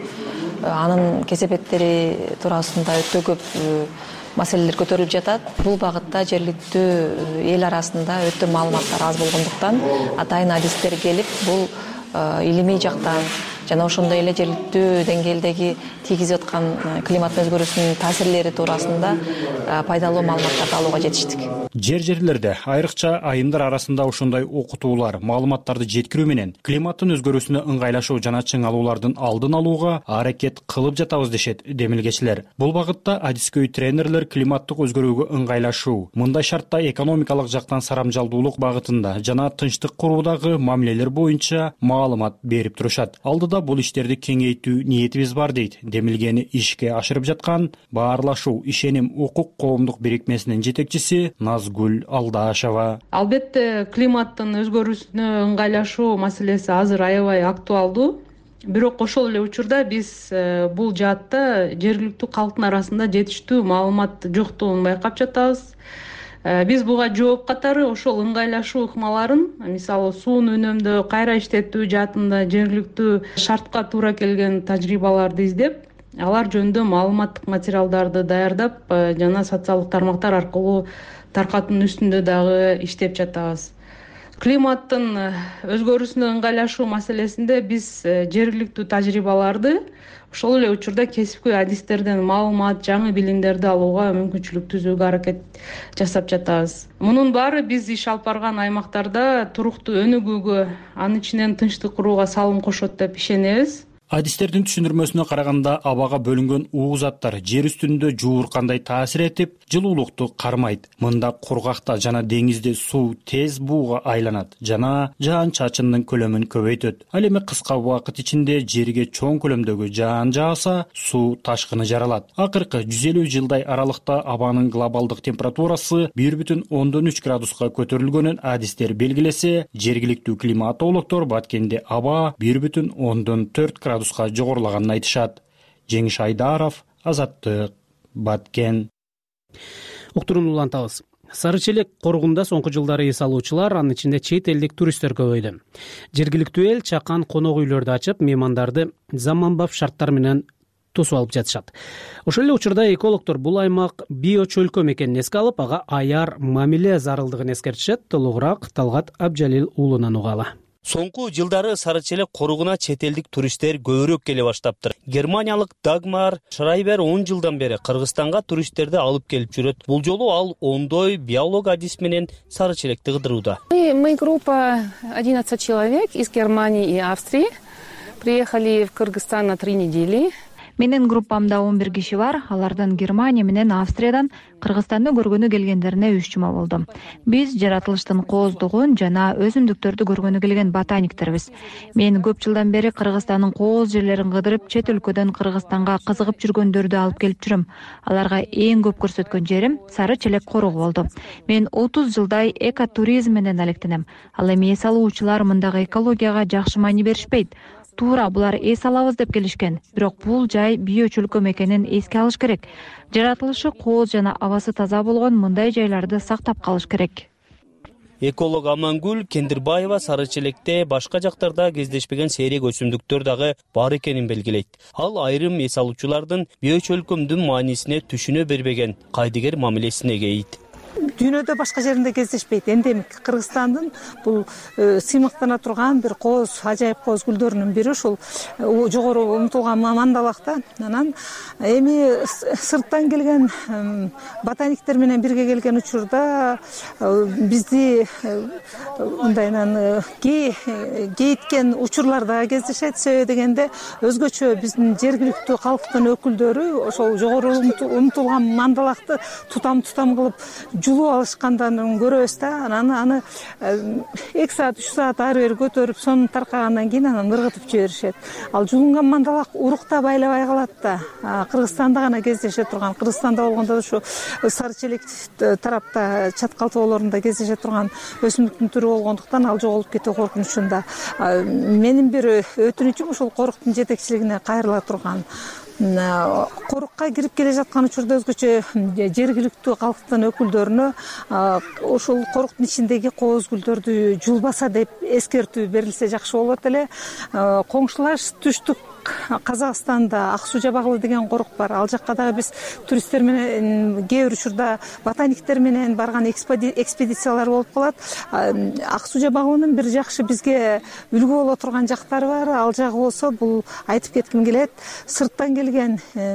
анын кесепеттери туурасында өтө көп маселелер көтөрүлүп жатат. Бул багытта жергиликтүү эл арасында өтө маалыматтар аз болгондуктан атайын адистер келип, бул илимий жактан жана ошондой эле жергиликтүү деңгээлдеги тийгизип аткан климаттын өзгөрүүсүнүн таасирлери туурасында пайдалуу маалыматтарды алууга жетиштик. Жер жерлерде айрыкча айымдар арасында ошондой окутуулар, маалыматтарды жеткирүү менен климаттын өзгөрүүсүнө ыңгайлашуу жана чыңалуулардын алдын алууга аракет кылып жатабыз дешет демилгечилер. Бул багытта адискөй тренерлер климаттык өзгөрүүгө ыңгайлашуу, мындай шартта экономикалык жактан сарамжалдуулук багытында жана тынчтык куруудагы мамилелер боюнча маалымат берип турушат. Алдыда бул иштерди кеңейтүү ниетибиз бар дейт демилгени ишке ашырып жаткан Баарлашуу ишеним укук коомдук бирикмесинин жетекчиси Назгүл Алдашева. Албетте климаттын өзгөрүүсүнө ыңгайлашуу маселеси азыр аябай актуалдуу. Бирок ошол эле учурда биз бул жаатта жергиликтүү калктын арасында жетиштүү маалымат жоктугун байкап жатабыз. Биз буга жооп катары ошол ыңгайлашуу ыкмаларын, мисалы сууну үнөмдөө, кайра иштетүү жаатында жергиликтүү шартка туура келген тажрыйбаларды издеп, алар жөнүндө маалыматтык материалдарды даярдап жана социалдык тармактар аркылуу таркатуунун үстүндө дагы иштеп жатабыз. климаттын өзгөрүүсүнө ыңгайлашуу маселесинде биз жергиликтүү тажрыйбаларды ошол эле учурда кесипкөй адистерден маалымат, жаңы билимдерди алууга мүмкүнчүлүк түзүүгө аракет жасап жатабыз. Мунун баары биз иш алып барган аймактарда туруктуу өнүгүүгө, анын ичинен тынчтык курууга салым кошот деп ишенебиз. Адистердин түшүндүрмөсүнө караганда, абага бөлүнгөн уугу заттар жер үстүндө жуур кандай таасир этип, жылуулукту кармайт. Мында кургакта жана деңизде суу тез бууга айланат жана жаан-чачындын көлөмүн көбөйтөт. Ал эми кыска убакыт ичинде жерге чоң көлөмдөгү жаан жааса, суу ташкыны жаралат. Акыркы жүз элүү жылдай аралыкта абанын глобалдык температурасы бир бүтүн ондон үч градуска көтөрүлгөнүн адистер белгилесе, жергиликтүү климатологдор баткенде аба бир бүтүн ондон төрт градус жогорулаганын айтышат. Жеңиш Айдаров, Азаттык, Баткен. Уктурууну улантабыз. Сары Челек коргунда соңку жылдары эс алуучулар, анын ичинде чет элдик туристтер көбөйдү. Жергиликтүү эл чакан конок үйлөрдү ачып, меймандарды заманбап шарттар менен тосуп алып жатышат. Ошол эле учурда экологдор бул аймак био чөлкөм экенин эске алып, ага аяр мамиле зарылдыгын эскертишет. Толугураак Талгат Абжалил уулунан угалы. Соңку жылдары Сары Челек коругуна чет элдик туристтер көбүрөөк келе баштаптыр. Германиялык Дагмар Шрайбер он жылдан бери Кыргызстанга туристтерди алып келип жүрөт. Бул жолу ал ондой биолог адис менен Сары Челекти кыдырууда. Мы группа одиннадцать человек из Германии и Австрии. Приехали в Кыргызстан на три недели. Менин группамда он бир киши бар. Алардан Германия менен Австриядан Кыргызстанды көргөнү келгендерине үч жума болду. Биз жаратылыштын кооздугун жана өсүмдүктөрдү көргөнү келген ботаниктербиз. Мен көп жылдан бери Кыргызстандын кооз жерлерин кыдырып, чет өлкөдөн Кыргызстанга кызыгып жүргөндөрдү алып келип жүрөм. Аларга эң көп көрсөткөн жерим Сары Челек коругу болду. Мен отуз жылдай экотуризм менен алектенем. Ал эми эс алуучулар мындагы экологияга жакшы маани беришпейт. Туура, булар эс алабыз деп келишкен. Бирок бул жай био чөлкөм экенин эске алыш керек. Жаратылышы кооз жана абасы таза болгон мындай жайларды сактап калыш керек. Эколог Амангүл Кендирбаева Сары Челекте башка жактарда кездешпеген сейрек өсүмдүктөр дагы бар экенин белгилейт. Ал айрым эс алуучулардын био чөлкөмдүн маанисине түшүнө бербеген, кайдыгер мамилесине кейит. Дүйнөдө башка жеринде кездешпейт. Эндемик Кыргызстандын бул сыймыктана турган бир кооз, ажайып кооз гүлдөрүнүн бири ушул жогору умтулган мандалакта. Анан эми сырттан келген ботаниктер менен бирге келген учурда бизди мындайынан кейиткен учурлар да кездешет. Себеби дегенде өзгөчө биздин жергиликтүү калктын өкүлдөрү ошол жогору умтулган мандалакты тутам-тутам кылып жулуп алышкандан көрөбүз да. Анан аны эки саат, үч саат ары бери көтөрүп, сонун таркагандан кийин анан ыргытып жиберишет. Ал жулунган мандалак урукта байлабай калат да. Кыргызстанда гана кездеше турган, Кыргызстанда болгондо ушу Сары Челек тарапта чаткалтоолорунда кездеше турган өсүмдүктүн түрү болгондуктан ал жоголуп кетүү коркунучунда. Менин бир өтүнүчүм ушул коруктун жетекчилигине кайрыла турган. Корукка кирип келе жаткан учурда өзгөчө жергиликтүү калктын өкүлдөрүнө ушул коруктун ичиндеги кооз гүлдөрдү жулбаса деп эскертүү берилсе жакшы болот эле. Коңшулаш түштүк Казакстанда Ак суу жабагылы деген корук бар. Ал жакка дагы биз туристтер менен кээ бир учурда ботаниктер менен барган экспедициялар болуп калат. Ак суу жабагылынын бир жакшы бизге үлгү боло турган жактары бар. Ал жагы болсо, бул айтып кетким келет, сырттан келген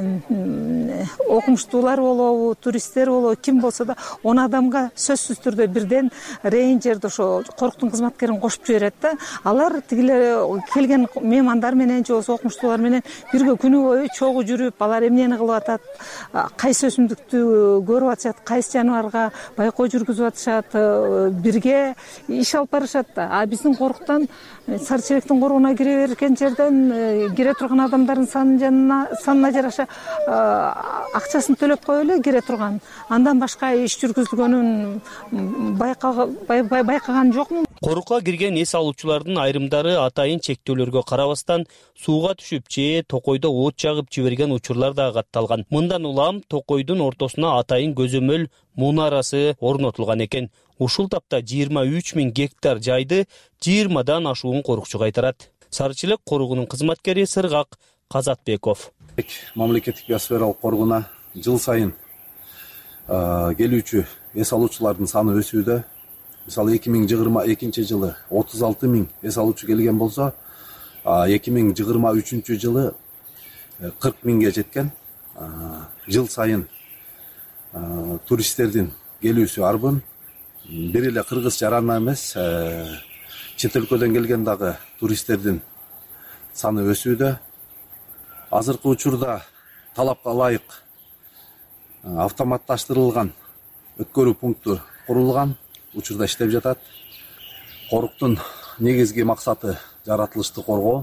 окумуштуулар болобу, туристтер болобу, ким болсо да он адамга сөзсүз түрдө бирден рейнджерди, ошо коруктун кызматкерин кошуп жиберет да. Алар тигилер келген меймандар менен же болбосо окумуштуулар менен бирге күнү бою чогуу жүрүп, алар эмнени кылып атат, кайсы өсүмдүктү көрүп атышат, кайсы жаныбарга байкоо жүргүзүп атышат, бирге иш алып барышат да. А биздин коруктан, Сары Челектин коругуна кире берген жерден кире турган адамдардын санына санына жараша акчасын төлөп коюп эле кире турган. Андан башка иш жүргүзүлгөнүн байкаган жокмун. Корукка кирген эс алуучулардын айрымдары атайын чектөөлөргө карабастан сууга түшүп же токойдо от жагып жиберген учурлар да катталган. Мындан улам токойдун ортосуна атайын көзөмөл мунарасы орнотулган экен. Ушул тапта жыйырма үч миң гектар жайды жыйырмадан ашуун корукчу кайтарат. Сары Челек коругунун кызматкери Сыргак Казатбеков. Мамлекеттик биосфералык коргуна жыл сайын келүүчү эс алуучулардын саны өсүүдө. мисалы эки миң жыйырма экинчи жылы отуз алты миң эс алуучу келген болсо, эки миң жыйырма үчүнчү жылы кырк миңге жеткен. Жыл сайын туристтердин келүүсү арбын. Бир эле кыргыз жарана эмес, чет өлкөдөн келген дагы туристтердин саны өсүүдө. Азыркы учурда талапка ылайык автоматташтырылган өткөрүү пункту курулган, учурда иштеп жатат. Коруктун негизги максаты жаратылышты коргоо.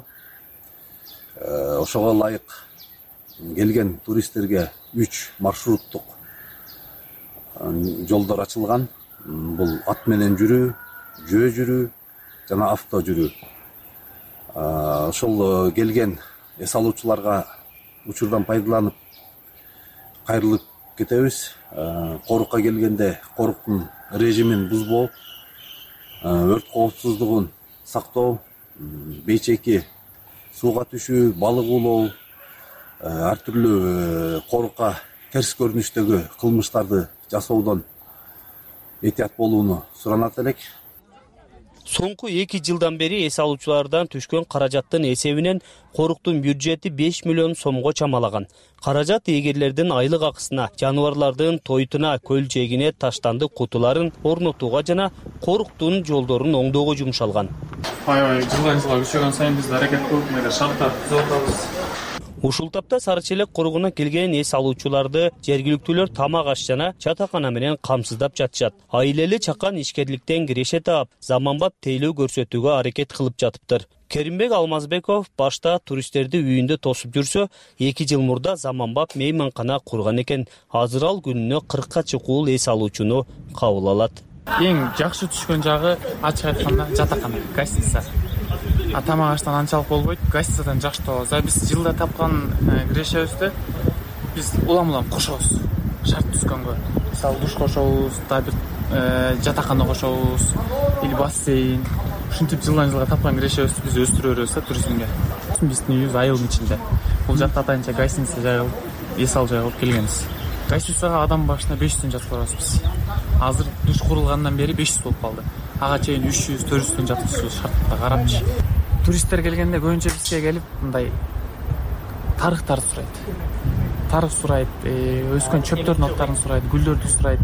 Ошого ылайык келген туристтерге үч маршруттук жолдор ачылган. Бул ат менен жүрүү, жөө жүрүү жана авто жүрүү. Ошол келген эс алуучуларга учурдан пайдаланып кайрылып кетебиз. Корукка келгенде коруктун режимин бузбоо, өрт коопсуздугун сактоо, бейчеки сууга түшүү, балык улоо, ар түрлүү корукка терс көрүнүштөгү кылмыштарды жасоодон этият болууну суранат элек. Соңку эки жылдан бери эс алуучулардан түшкөн каражаттын эсебинен коруктун бюджети беш миллион сомго чамалаган. Каражат эгерлердин айлык акысына, жаныбарлардын тойтуна, көл жээгине таштандык кутуларын орнотууга жана коруктун жолдорун оңдоого жумшалган. Аябай жылдан жылга күчөгөн сайын биз аракет кылып мындай шарттарды түзүп атабыз. Ушул тапта Сары Челек коругуна келген эс алуучуларды жергиликтүүлөр тамак аш жана жатакана менен камсыздап жатышат. Айлелі чакан ишкерликтен киреше таап, заманбап тейлөө көрсөтүүгө аракет кылып жатыптыр. Керимбек Алмазбеков башта туристтерди үйүндө тосуп жүрсө, эки жыл мурда заманбап мейманкана курган экен. Азыр ал күнүнө кыркка чукул эс алуучуну кабыл алат. Эң жакшы түшкөн жагы ачык айтканда жатакана, гостиница. А тамак аштан анчалык болбойт, гостиницадан жакшы табабыз. А биз жылда тапкан кирешебизди биз улам-улам кошобуз. Шарт түзгөнгө. Мисалы душ кошобуз, да бир жатакана кошобуз, или бассейн. Ушинтип жылдан жылга тапкан кирешебизди биз өстүрө беребиз да туризмге. Биздин үйүбүз айылдын ичинде. Бул жакта атайынча гостиница жайылып, эс ал жайылып келгенбиз. Гостиницага адам башына беш жүздөн жатып барабыз биз. Азыр душ курулгандан бери беш жүз болуп калды. Ага чейин үч жүз төрт жүздөн жаткызуу шартта карапчы. Туристтер келгенде көбүнчө бизге келип мындай тарыхтарды сурайт. Тарых сурайт, өскөн чөптөрдүн аттарын сурайт, гүлдөрдү сурайт.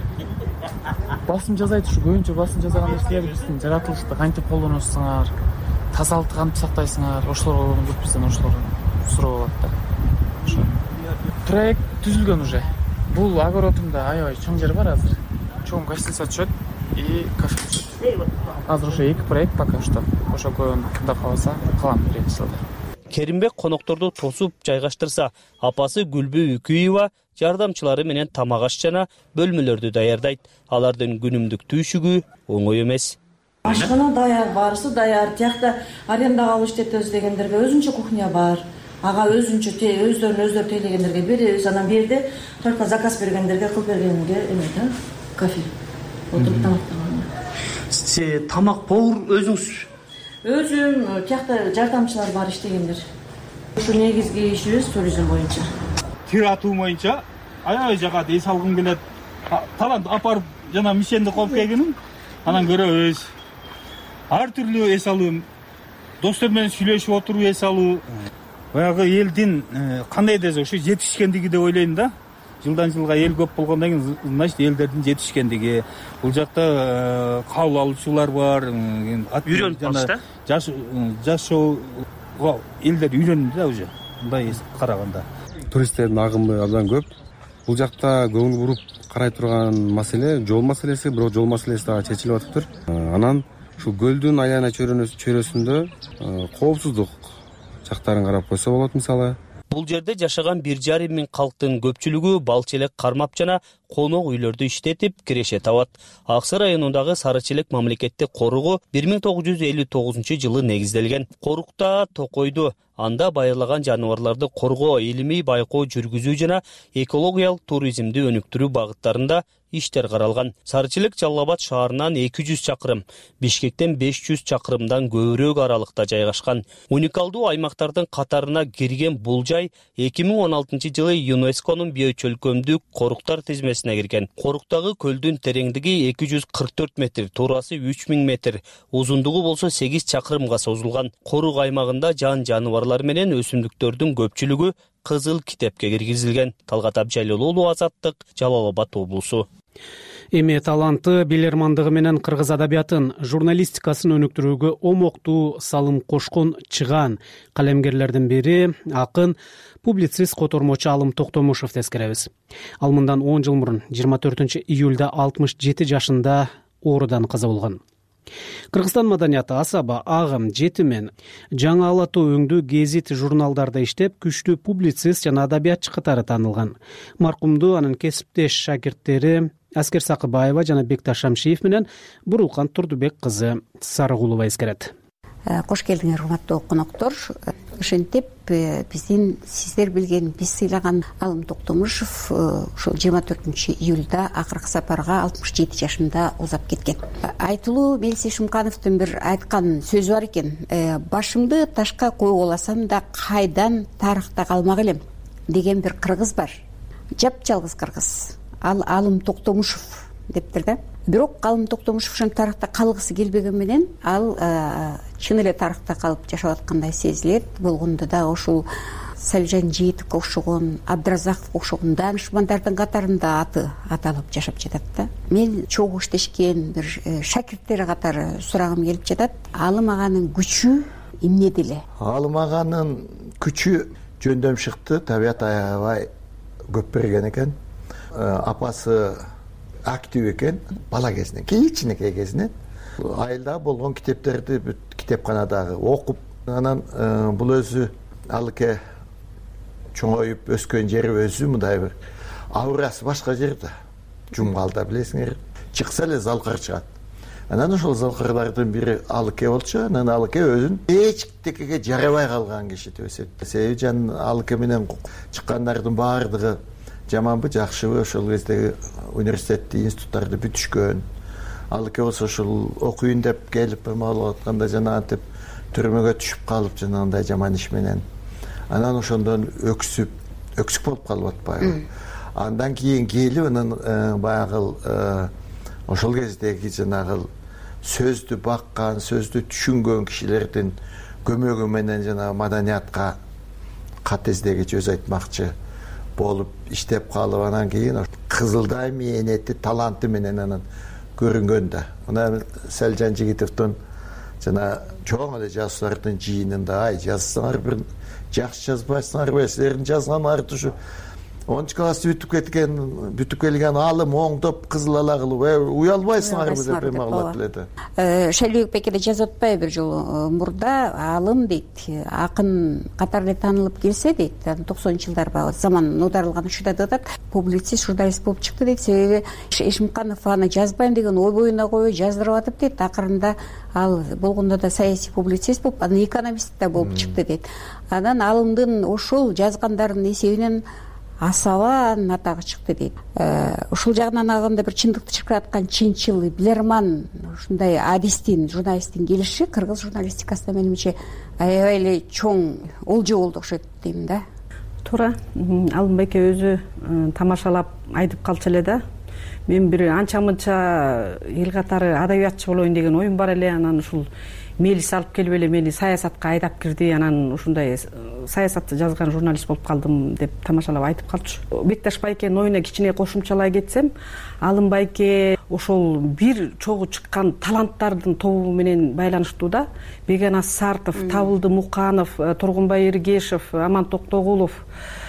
Басым жасайт, ушу көбүнчө басым жасаганда силер биздин жаратылышты кантип колдоносуңар, тазалыкты кантип сактайсыңар, ошолорго көп бизден ошолорду суроо болот да. Ошо. Проект түзүлгөн уже. Бул огородунда аябай чоң жер бар азыр. Чоң гостиница түшөт и кафе түшөт. Азыр ошо эки проект пока что. Ошо көбүн тыңдап калса, калам биринчи жылда. Керимбек конокторду тосуп жайгаштырса, апасы Гүлбү Үкүева жардамчылары менен тамак аш жана бөлмөлөрдү даярдайт. Алардын күнүмдүк түйшүгү оңой эмес. Ашкана даяр, барысы даяр. Тиякта арендага алып иштетебиз дегендерге өзүнчө кухня бар. Ага өзүнчө өздөрүн өздөрү тейлегендерге беребиз. Анан берди только заказ бергендерге кылып бергенге эме да, кафе. Отуруп тамактанганга. Сиз тамак повар өзүңүз? Өзүм, тиякта жардамчылар бар иштегендер. Ушу негизги ишибиз туризм боюнча. Тиратуу боюнча аябай жагат эс алгым келет. Талант апарып жана мишенди коюп келгеним, анан көрөбүз. Ар түрлүү эс алуу, достор менен сүйлөшүп отуруп эс алуу. Баягы элдин кандай десе ушу жетишкендиги деп ойлойм да. Жылдан жылга эл көп болгондон кийин, значит, элдердин жетишкендиги. Бул жакта кабыл алуучулар бар. Үйрөнүп калышты. Жаш жашоо элдер үйрөндү да уже. Мындай караганда. Туристтердин агымы абдан көп. Бул жакта көңүл буруп карай турган маселе жол маселеси, бирок жол маселеси дагы чечилип атыптыр. Анан ушул көлдүн аяна чөйрөсүндө коопсуздук жактарын карап койсо болот мисалы. Бул жерде жашаган бир жарым миң калктын көпчүлүгү бал челек кармап жана конок үйлөрдү иштетип киреше табат. Аксы районундагы Сары Челек мамлекеттик коругу бир миң тогуз жүз элүү тогузунчу жылы негизделген. Корукта токойду, анда байырлаган жаныбарларды коргоо, илимий байкоо жүргүзүү жана экологиялык туризмди өнүктүрүү багыттарында иштер каралган. Сары Челек Жалал Абад шаарынан эки жүз чакырым, Бишкектен беш жүз чакырымдан көбүрөөк аралыкта жайгашкан. Уникалдуу аймактардын катарына кирген бул жай эки миң он алтынчы жылы ЮНЕСКОнун биочөлкөмдүк коруктар тизмесине даиресине кирген. Коруктагы көлдүн тереңдиги эки жүз кырк төрт метр, туурасы үч миң метр, узундугу болсо сегиз чакырымга созулган. Корук аймагында жан жаныбарлар менен өсүмдүктөрдүн көпчүлүгү кызыл китепке киргизилген. Талгат Абжалил уулу, Азаттык, Жалал Абад облусу. Эми таланты, билермандыгы менен кыргыз адабиятын, журналистикасын өнүктүрүүгө омоктуу салым кошкон чыган калемгерлердин бири акын, публицист, котормочу Алым Токтомушев тескеребиз. Ал мындан он жыл мурун жыйырма төртүнчү июлда алтымыш жети жашында оорудан каза болгон. Кыргызстан маданияты асаба, агым, жетимен, жаңы ала тоо өңдүү гезит журналдарда иштеп, күчтүү публицист жана адабиятчы катары таанылган. Маркумду анын кесиптеш шакирттери Аскер Сакыбаева жана Бекташ Шамшиев менен Бурулкан Турдубек кызы Сарыгулова эскерет. Кош келдиңер, урматтуу коноктор. Ошентип биздин сиздер билген, биз сыйлаган Алым Токтомушев ошол жыйырма төртүнчү июлда акыркы сапарга алтымыш жети жашында узап кеткен. Айтылуу Мелси Шумкановдун бир айткан сөзү бар экен. Башымды ташка койгуласам да кайдан тарыхта калмак элем деген бир кыргыз бар. Жапжалгыз кыргыз. Ал Алым Токтомушев дептир да. Бирок Алым Токтомушев ошон тарыхта калгысы келбеген менен ал чын эле тарыхта калып жашап аткандай сезилет. Болгондо да ошол Салжан Жетиковго окшогон, Абдыразаковго окшогон даанышмандардын катарында аты аталып жашап жатат да. Мен чогуу иштешкен бир шакирттери катары сурагым келип жатат. Алым аганын күчү эмнеде эле? Алым аганын күчү жөндөм шыкты, табият аябай көп берген экен. Апасы актив экен, бала кезинен, кичинекей кезинен айылда болгон китептерди китепканадагы окуп, анан бул өзү алыке чоңоюп өскөн жери өзү мындай бир аурасы башка жерде. Жумгалда билесиңер, чыкса эле залкыр чыгат. Анан ошол залкырлардын бири алыке болчу, анан алыке өзүн эчтекеге жарабай калган киши деп эсептейт. Себеби жан алыке менен чыккандардын баардыгы жаманбы, жакшыбы, ошол кездеги университетти, институттарды бүтүшкөн. Алыке болсо ошол окуйун деп келип болуп атканда жана антип түрмөгө түшүп калып жанагындай жаман иш менен. Анан ошондон өксүп, өксүк болуп калып атпайбы. Андан кийин келип анан баягы ошол кездеги жанагы сөздү баккан, сөздү түшүнгөн кишилердин көмөгү менен жана маданиятка кат издегичи өз айтмакчы болуп иштеп калып, анан кийин кызылдай мээнети, таланты менен анан көрүнгөн да. Мына Салжан Жигитовдун жана чоң эле жазуучулардын жыйынында ай жазсаңар бир жакшы жазбайсыңарбы, силердин жазганыңарды ушу онунчу класста бүтүп кеткен, бүтүп келген алым оңдоп кызыл ала кылып, уялбайсыңарбы деп маалымат билет. Шайлыбек беке да жазып атпайбы бир жолу мурда Алым дейт, акын катары таанылып келсе дейт, токсонунчу жылдарда заман оодарылган учурда атат, публицист, журналист болуп чыкты дейт. Себеби Эшимканов аны жазбайм деген ой боюна коюп жаздырып атып дейт. Акырында ал болгондо да саясий публицист болуп, анан экономист да болуп чыкты дейт. Анан Алымдын ошол жазгандарынын эсебинен асабанын атагы чыкты дейт. Ушул жагынан алганда бир чындыкты чыркыраткан чынчыл, билерман, ушундай адистин, журналисттин келиши кыргыз журналистикасында менимче аябай эле чоң олжо болду окшойт дейм да. Туура. Алым байке өзү тамашалап айтып калчу эле да. Мен бир анча-мынча эл катары адабиятчы болоюн деген оюм бар эле. Анан ушул Мелис алып келип эле мени саясатка айдап кирди. Анан ушундай саясатты жазган журналист болуп калдым деп тамашалап айтып калчу. Бекташ байкенин оюна кичине кошумчалай кетсем, Алым байке ошол бир чогуу чыккан таланттардын тобу менен байланыштуу да. Бегенас Сартов, Табылды Муканов, Тургунбай Эргешев, Аман Токтогулов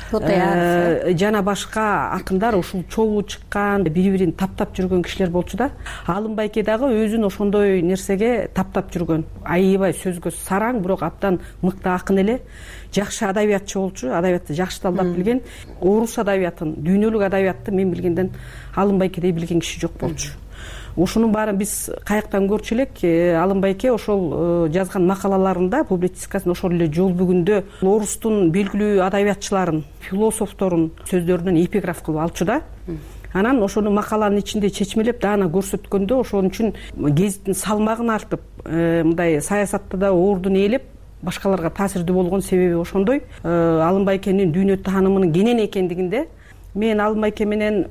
жана башка акындар ушул чогуу чыккан, бири-бирин таптап жүргөн кишилер болчу да. Алым байке дагы өзүн ошондой нерсеге таптап жүргөн. Аябай сөзгө сараң, бирок абдан мыкты акын эле. Жакшы адабиятчы болчу, адабиятты жакшы талдап билген. Орус адабиятын, дүйнөлүк адабиятты мен билгенден Алым байкедей билген киши жок болчу. Ушунун баарын биз каяктан көрчү элек. Алым байке ошол жазган макалаларында, публицистикасын ошол эле жол бүгүндө орустун белгилүү адабиятчыларын, философторун сөздөрүнөн эпиграф кылып алчу да. Анан ошону макаланын ичинде чечмелеп даана көрсөткөндө ошон үчүн гезиттин салмагын артып, мындай саясатта да ордун ээлеп, башкаларга таасирдүү болгон себеби ошондой. Алым байкенин дүйнө таанымынын кенен экендигинде мен Алым байке менен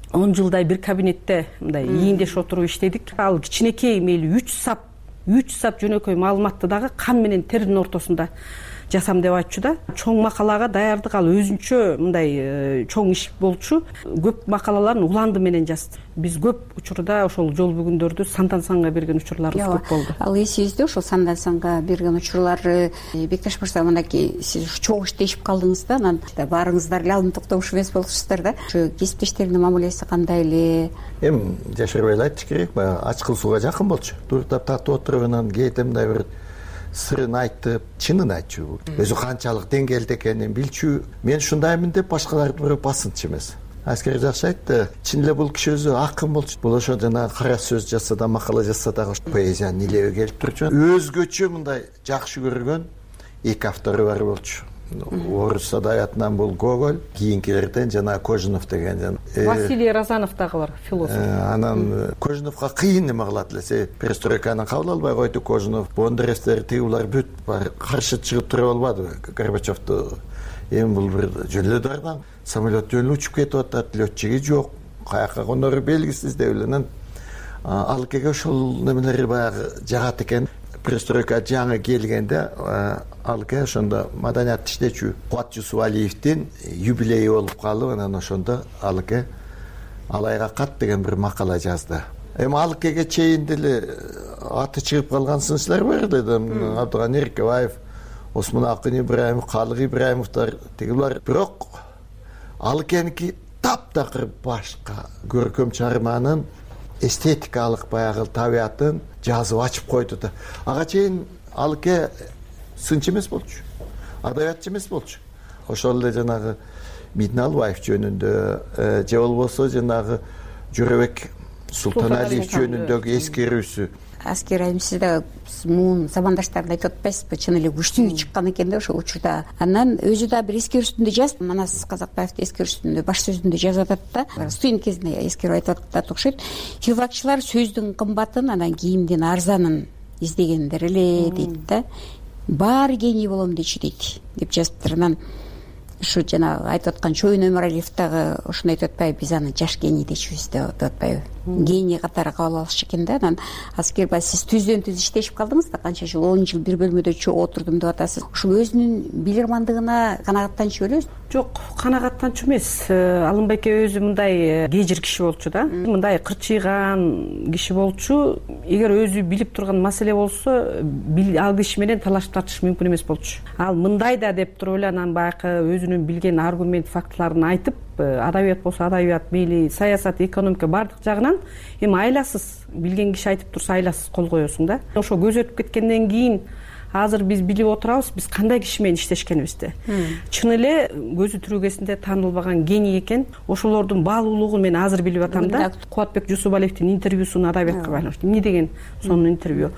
он жылдай бир кабинетте мындай ийиндеш отуруп иштедик. Ал кичинекей мейли үч сап үч сап жөнөкөй маалыматты дагы кан менен тердин ортосунда жасам деп айтчу да. Чоң макалага даярдык ал өзүнчө мындай чоң иш болчу. Көп макалаларын уланды менен жазды. Биз көп учурда ошол жол бүгүндөрдү сандан санга берген учурларыбыз көп болду. Ал эсибизде ошол сандан санга берген учурлар. Бекташ мырза, мынакей сиз чоң иштешип калдыңыз да, анан баарыңыздар эле алым токтомуш эмес болупсуздар да. Ошо кесиптештердин мамилеси кандай эле? Эми жашырбай эле айтыш керек, баягы ачкыл сууга жакын болчу. Туруктап татып отуруп анан кээде мындай бир сырын айтып, чынын айтчу. Өзү канчалык деңгээлде экенин билчү. Мен ушундаймын деп башкаларды бирөө басынчы эмес. Аскер жакшы айтты. Чын эле бул киши өзү акын болчу. Бул ошо жана кара сөз жазса да, макала жазса дагы поэзиянын илеби келип турчу. Өзгөчө мындай жакшы көргөн эки автору бар болчу. Орус адабиятынан бул Гоголь, кийинкилерден жана Кожинов деген. Василий Розанов дагы бар, философ. Анан Кожиновго кыйын неме кылат элесе. Перестройканы кабыл албай койду Кожинов. Бондаревдер тигулар бүт бар каршы чыгып тура албады Горбачевду. Эми бул бир жөн эле дардан самолет жөн учуп кетип атат, летчиги жок, каяка конору белгисиз деп эле. Ал кеге ошол немелери баягы жагат экен. Перестройка жаңы келгенде алга ошондо маданият иштечү Кубат Жусупалиевдин юбилейи болуп калып, анан ошондо алга алайга кат деген бир макала жазды. Эми алкеге чейин деле аты чыгып калган сынчылар бар эле. Абдыган Эркебаев, Осмон Акын Ибраимов, Калык Ибраимовдор тигилер. Бирок алкеники таптакыр башка көркөм чыгарманын эстетикалык баягы табиятын жазып ачып койду да. Ага чейин алке сынчы эмес болчу, адабиятчы эмес болчу. Ошол эле жанагы Мидин Албаев жөнүндө же болбосо жанагы Жөрөбек Султаналиев жөнүндөгү эскерүүсү. Аскер айым, сиз да муун замандаштарды айтып атпайсызбы? Чын эле күчтүү чыккан экен да ошол учурда. Анан өзү да бир эскерүүсүндө жазды. Манас Казакбаевдин эскерүүсүндө баш сөзүндө жазып атат да. Студент кезинде эскерип айтып атат окшойт. Филфакчылар сөздүн кымбатын, анан кийимдин арзанын издегендер эле дейт да. Баары гений болом дечи дейт деп жазыптыр. Анан ушу жана айтып аткан Чоюн Өмөралиев дагы ошону айтып атпайбы? Биз аны жаш гений дечүбүз деп атпайбы? Гений катары кабыл алыш экен да. Анан Аскербай, сиз түздөн түз иштешип калдыңыз да, канча жыл, он жыл бир бөлмөдө чогуу отурдум деп атасыз. Ушул өзүнүн билермандыгына канагаттанчу белебиз? Жок, канагаттанчу эмес. Алымбайке өзү мындай кежир киши болчу да. Мындай кырчыйган киши болчу. Эгер өзү билип турган маселе болсо, ал киши менен талашып тартыш мүмкүн эмес болчу. Ал мындай да деп туруп эле анан баягы өзүнүн билген аргумент, фактыларын айтып, адабият болсо адабият, мейли саясат, экономика бардык жагынан эми айласыз, билген киши айтып турса айласыз кол коесуң да. Ошо көз өтүп кеткенден кийин азыр биз билип отурабыз, биз кандай киши менен иштешкенибизди. Чын эле көзү тирүү кезинде таанылбаган гений экен. Ошолордун баалуулугун мен азыр билип атам да. Кубатбек Жусупалиевдин интервьюсун адабиятка байланыштуу. Эмне деген сонун интервью.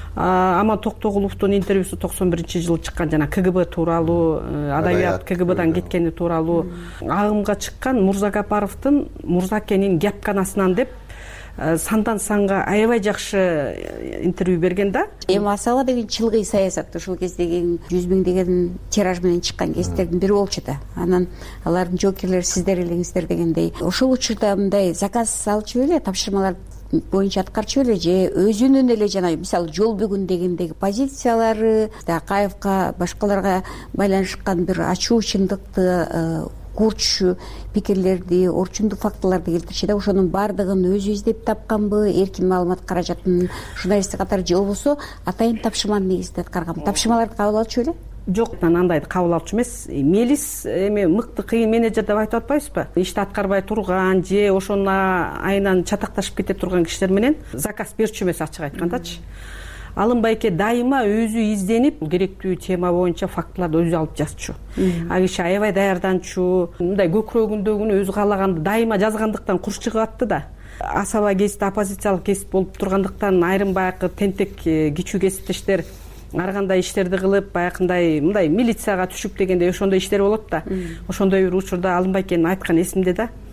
Аман Токтогуловдун интервьюсу токсон биринчи жылы чыккан, жана КГБ тууралуу, адабият КГБдан кеткени тууралуу. Агымга чыккан Мурзагапаровдун Мурзакенин кепканасынан деп сандан санга аябай жакшы интервью берген да. Эми Асала деген чылгый саясат ошол кездеги жүз миң деген тираж менен чыккан гезиттердин бири болчу да. Анан алардын жоокерлери сиздер элеңиздер дегендей. Ошол учурда мындай заказ алчу беле, тапшырмалар боюнча аткарчу беле, же өзүнүн эле жана мисалы жол бүгүн дегендеги позициялары, Акаевка, башкаларга байланышкан бир ачуу чындыкты, курчу пикирлерди, орчундук фактыларды келтирчү да. Ошонун баардыгын өзү издеп тапканбы, эркин маалымат каражатын журналисттик катары, же болбосо атайын тапшырманын негизинде аткарганбы? Тапшырмаларды кабыл алчу беле? Жок, андайды кабыл алчу эмес. Мелис эми мыкты кыйын менеджер деп айтып атпайбызбы? Ишти аткарбай турган же ошонун айынан чатакташып кете турган кишилер менен заказ берчү эмес, ачык айткандачы. Алымбайке дайыма өзү изденип, керектүү тема боюнча фактыларды өзү алып жазчу. А киши аябай даярданчу, мындай көкүрөгүндөгүнү өзү каалаганды дайыма жазгандыктан куш чыгып атты да. Асаба кесип, оппозициялык кесип болуп тургандыктан айрым баягы тентек кичүү кесиптештер ар кандай иштерди кылып, баягындай мындай милицияга түшүп дегендей ошондой иштер болот да. Ошондой бир учурда Алымбайкенин айткан эсимде да.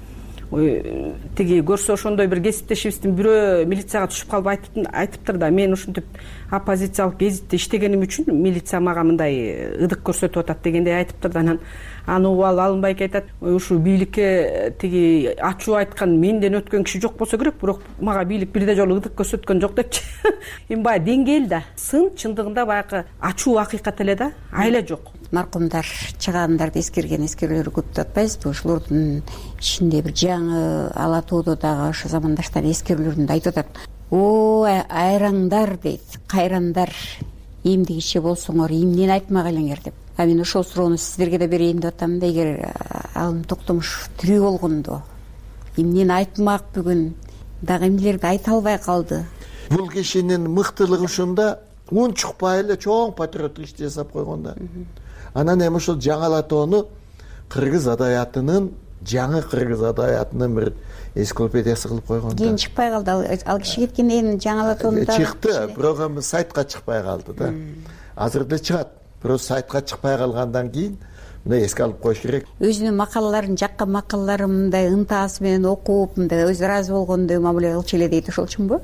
тиги көрсө ошондой бир кесиптешибиздин бирөө милицияга түшүп калып айтыптыр да, мен ушинтип оппозициялык гезитте иштегеним үчүн милиция мага мындай ыдык көрсөтүп атат дегендей айтыптыр да. Анан аны угуп алып Алымбайке айтат, ушул бийликке тиги ачуу айткан менден өткөн киши жок болсо керек, бирок мага бийлик бирде жолу ыдык көрсөткөн жок депчи. Эми баягы деңгээл да, сын чындыгында баягы ачуу акыйкат эле да, айла жок. Маркумдар чыгаандарды эскерген эскерүүлөрү көп деп атпайбызбы? Ошолордун ичинде бир жаңы Ала тоодо дагы ошо замандаштар эскерүүлөрүндө айтып атат. О, айраңдар дейт, кайрандар, эмдигиче болсоңор эмнени айтмак элеңер деп. А мен ошол суроону сиздерге да берейин деп атам да. Эгер Алым Токтомушов тирүү болгондо эмнени айтмак, бүгүн дагы эмнелерди айта албай калды. Бул кишинин мыктылыгы ушунда, унчукпай эле чоң патриоттук ишти жасап койгон да. Анан эми ушул жаңы Ала тоону кыргыз адаятынын, жаңы кыргыз адаятынын бир энциклопедиясы кылып койгон да. Кийин чыкпай калды. Ал киши кеткенден кийин жаңы Ала тоонда чыкты, бирок эми сайтка чыкпай калды да. Азыр деле чыгат, бирок сайтка чыкпай калгандан кийин мындай эске алып коюш керек. Өзүнүн макалаларын, жаккан макалаларын мындай ынтасы менен окуп, мындай өзү ыраазы болгондой мамиле кылчу эле дейт, ошолчунбу?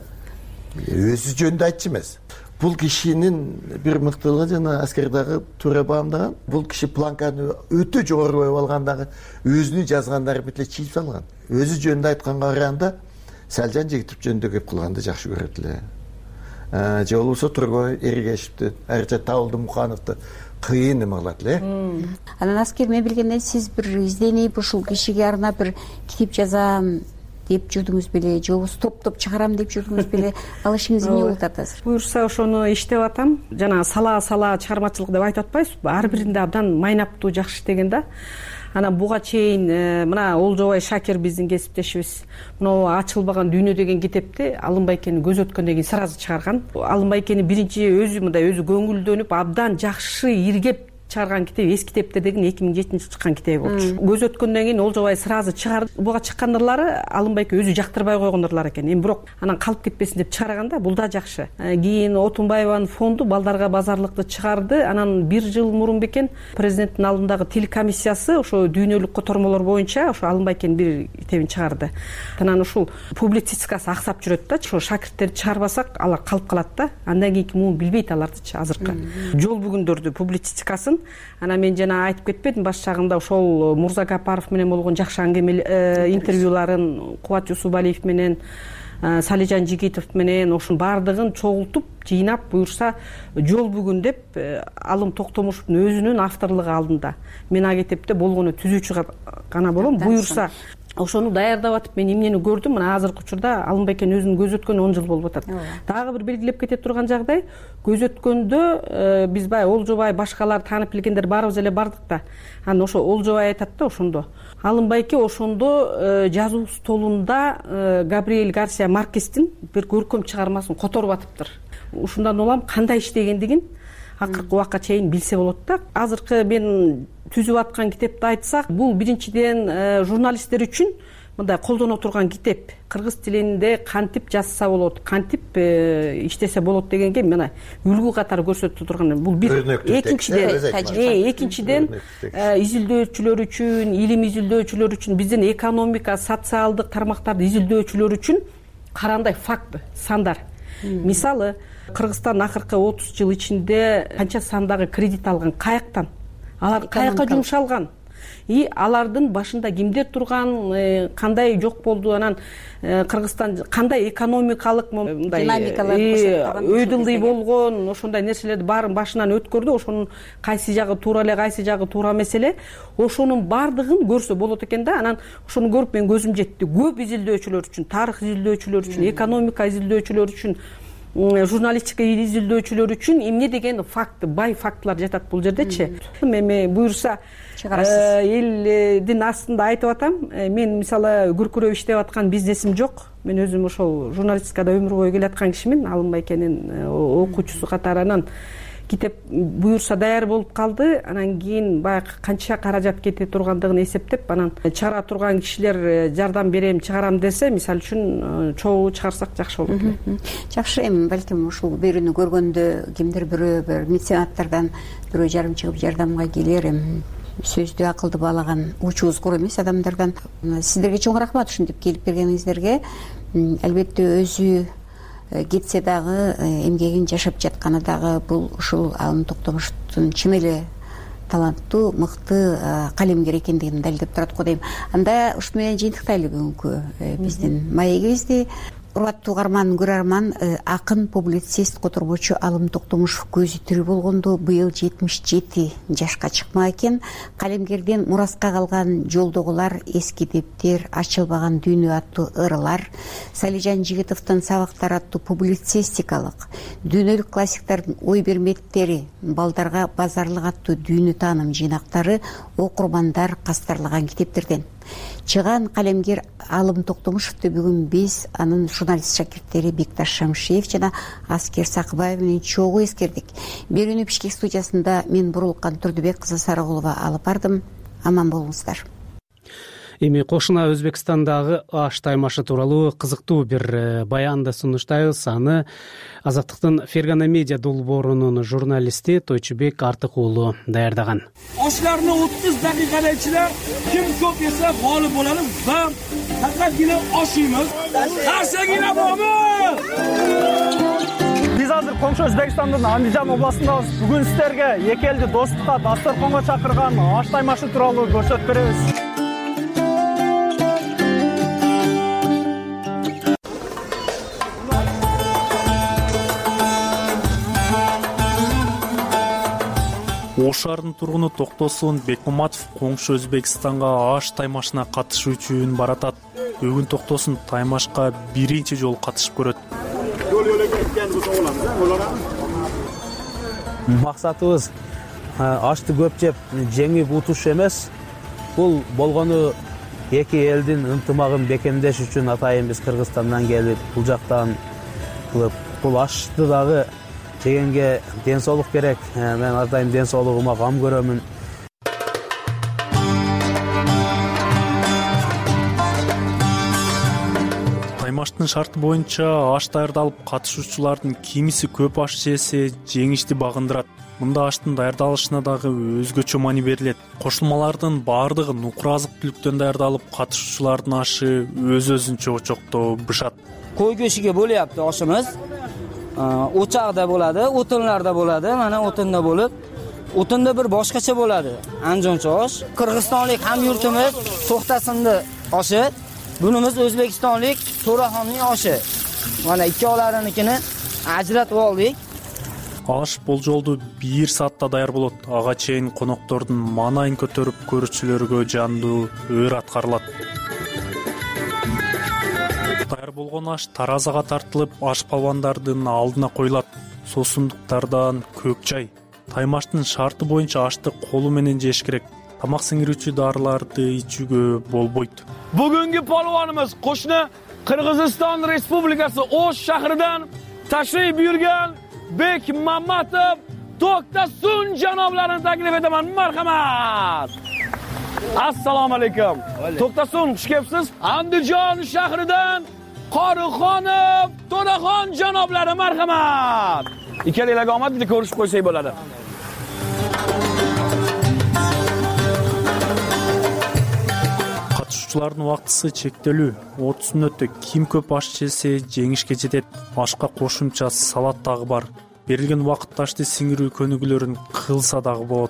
Өзү жөнүндө айтчу эмес. Бул кишинин бир мыктылыгы жана аскердагы туура баамдаган. Бул киши планканы өтө жогору коюп алган, дагы өзүнүн жазгандары бүт эле чийип салган. Өзү жөнүндө айтканга караганда Салжан Жигитов жөнүндө кеп кылганды жакшы көрөт эле. Же болбосо Тургой Эригешевди, айрыкча Табылды Мукановду кыйын эме кылат эле. Анан аскер мен билгенден сиз бир изденип ушул кишиге арнап бир китеп жазам деп жүрдүңүз беле, же болбосо топ-топ чыгарам деп жүрдүңүз беле? Ал ишиңиз эмне болуп атат азыр? Буюрса ошону иштеп атам. Жана сала-сала чыгармачылык деп айтып атпайбызбы? Ар биринде абдан майнаптуу жакшы иштеген да. Анан буга чейин мына Олжобай Шакир биздин кесиптешибиз мына Ачылбаган дүйнө деген китепти Алымбайкени көз өткөндөн кийин сразу чыгарган. Алымбайкени биринчи өзү мындай өзү көңүлдөнүп абдан жакшы иргеп чыгарган китеп эс китептер деген эки миң жетинчи чыккан китеби болчу. Көз өткөндөн кийин Олжобай сразу чыгарды. Буга чыккандырлары Алымбайке өзү жактырбай койгондурлар экен. Эми бирок анан калып кетпесин деп чыгарганда бул да жакшы. Кийин Отунбаеванын фонду балдарга базарлыкты чыгарды. Анан бир жыл мурун бекен президенттин алдындагы тил комиссиясы ошо дүйнөлүк котормолор боюнча ошо Алымбайкенин бир китебин чыгарды. Анан ушул публицистикасы аксап жүрөт да. Ошо шакирттерди чыгарбасак алар калып калат да. Андан кийинки муун билбейт алардычы азыркы. Жол бүгүндөрдү публицистикасын. Анан мен жана айтып кетпедим баш жагында ошол Мурза Гапаров менен болгон жакшы аңгеме интервьюларын, Кубат Жусупалиев менен, Салижан Жигитов менен ошонун баардыгын чогултуп, жыйнап, буюрса жол бүгүн деп Алым Токтомушевдун өзүнүн авторлугу алдында. Мен ага кетепте болгону түзүүчү гана болом. Буюрса ошону даярдап атып мен эмнени көрдүм? Мына азыркы учурда Алымбайкен өзүнүн көз өткөнү он жыл болуп атат. Дагы бир белгилеп кете турган жагдай, көз өткөндө биз баягы Олжобай башкалар таанып билгендер баарыбыз эле бардык да. Анан ошо Олжобай айтат да ошондо. Алымбайке ошондо жазуу столунда Габриэль Гарсия Маркестин бир көркөм чыгармасын которуп атыптыр. Ушундан улам кандай иштегендигин акыркы убакка чейин билсе болот да. Азыркы мен түзүп аткан китепти айтсак, бул биринчиден журналисттер үчүн мындай колдоно турган китеп. Кыргыз тилинде кантип жазса болот, кантип иштесе болот дегенге мына үлгү катары көрсөтүп турган. Бул бир. Экинчиден, экинчиден изилдөөчүлөр үчүн, илим изилдөөчүлөр үчүн, биздин экономика, социалдык тармактарды изилдөөчүлөр үчүн карандай факт, сандар. Мисалы, Кыргызстан акыркы отуз жыл ичинде канча сандагы кредит алган, каяктан? Алар каяка жумшалган? И алардын башында кимдер турган, кандай жок болду, анан Кыргызстан кандай экономикалык мындай өйдүлдүй болгон, ошондой нерселерди баарын башынан өткөрдү. Ошонун кайсы жагы туура эле, кайсы жагы туура эмес эле, ошонун баардыгын көрсө болот экен да. Анан ошону көрүп мен көзүм жетти. Көп изилдөөчүлөр үчүн, тарых изилдөөчүлөр үчүн, экономика изилдөөчүлөр үчүн, журналистика изилдөөчүлөр үчүн эмне деген факт, бай фактылар жатат бул жердечи. Эми буюрса элдин астында айтып атам. Мен мисалы күркүрөп иштеп аткан бизнесим жок. Мен өзүм ошол журналистикада өмүр бою келаткан кишимин, Алымбайкенин окуучусу катары. Анан китеп буюрса даяр болуп калды. Анан кийин баягы канча каражат кете тургандыгын эсептеп, анан чыгара турган кишилер жардам берем, чыгарам десе, мисалы үчүн чогуу чыгарсак жакшы болот эле. Жакшы, эми балким ушул берүүнү көргөндө кимдир бирөө бир меценаттардан бирөө жарым чыгып жардамга келер, эми сөздү акылды баалаган учубуз кур эмес адамдардан. Сиздерге чоң рахмат ушинтип келип бергениңиздерге. Албетте өзү кетсе дагы эмгегин жашап жатканы дагы бул ушул Алым Токтомуштун чын эле таланттуу, мыкты калемгер экендигин далилдеп турат го дейм. Анда ушуну менен жыйынтыктайлы бүгүнкү биздин маегибизди. Урматтуу угарман, көрөрман, акын, публицист, которбочу Алым Токтомушов көзү тирүү болгондо быйыл жетимиш жети жашка чыкмак экен. Калемгерден мураска калган жолдогулар, эски дептер, ачылбаган дүйнө аттуу ырылар, Салижан Жигитовдун Сабактар аттуу публицистикалык, дүйнөлүк классиктардын ой берметтери, Балдарга базарлык аттуу дүйнө тааным жыйнактары окурмандар кастарлаган китептерден. Чыган калемгер Алым Токтомушевду бүгүн биз анын журналист шакирттери Бекташ Шамшиев жана Аскер Сакыбаев менен чогуу эскердик. Берүүнү Бишкек студиясында мен Бурулкан Турдубек кызы Сарыгулова алып бардым. Аман болуңуздар. Эми кошуна Өзбекстандагы аш таймашы тууралуу кызыктуу бир баянды сунуштайбыз. Аны Азаттыктын Фергана медиа долбоорунун журналисти Тойчубек Артык уулу даярдаган. Oshlarni o'ttiz daqiqada ichida kim ko'p yesa g'olib bo'ladi va faqatgina oshimiz. Qarsagina bormi? Биз азыр коңшу Өзбекстандын Андижан областындабыз. Бүгүн сиздерге эки элди достукка, дасторконго чакырган аш таймашы тууралуу көрсөтүп беребиз. Ош шаарынын тургуну Токтосун Бекмаматов коңшу Өзбекстанга аш таймашына катышуу үчүн баратат. Бүгүн Токтосун таймашка биринчи жолу катышып көрөт. Максатыбыз ашты көп жеп жеңип утуш эмес. Бул болгону эки элдин ынтымагын бекемдеш үчүн атайын биз Кыргызстандан келип, бул жактан кылып, бул ашты дагы жегенге ден соолук керек. Мен ар дайым ден соолугума кам көрөмүн. Таймаштын шарты боюнча аш даярдалып, катышуучулардын кимиси көп аш жесе жеңишти багындырат. Мында аштын даярдалышына дагы өзгөчө маани берилет. Кошулмалардын баардыгы нукур азык-түлүктөн даярдалып, катышуучулардын ашы өз-өзүнчө очокто бышат. Кой көшүгө бөлөйапты ашымыз. O'chaqda bo'ladi, o'tinlarda bo'ladi. Mana o'tinda bo'lib, o'tinda bir boshqacha bo'ladi. Anjoncha osh. Qirg'izistonlik hamyurtimiz To'xtasinni oshi, bunimiz O'zbekistonlik To'raxonning oshi. Mana ikkovlarinikini ajratib oldik. Аш болжолду бир саатта даяр болот. Ага чейин коноктордун маанайын көтөрүп көрүүчүлөргө жандуу өр аткарылат. Даяр болгон аш таразага тартылып, аш палвандардын алдына коюлат. Сосундуктардан көк чай. Таймаштын шарты боюнча ашты колу менен жеш керек. Тамак сиңирүүчү дарыларды ичүүгө болбойт. Бүгүнкү палванымыз кошуна Кыргызстан Республикасы Ош шаарынан ташриф бuyurgan Bekmammatov To'xtasun janoblарын taklif etaman. Marhamat. Assalomu alaykum. To'xtasun, xush kelibsiz. Andijon shahridan Qorixonov To'raxon janoblari, marhamat. Ikkalanglarga omad, bitta ko'rishib qo'ysak bo'ladi. Катышуучулардын убактысы чектелүү. отуз мүнөттө ким көп аш жесе жеңишке жетет. Ашка кошумча салат дагы бар. Берилген убакытта ашты сиңирүү көнүгүүлөрүн кылса дагы болот.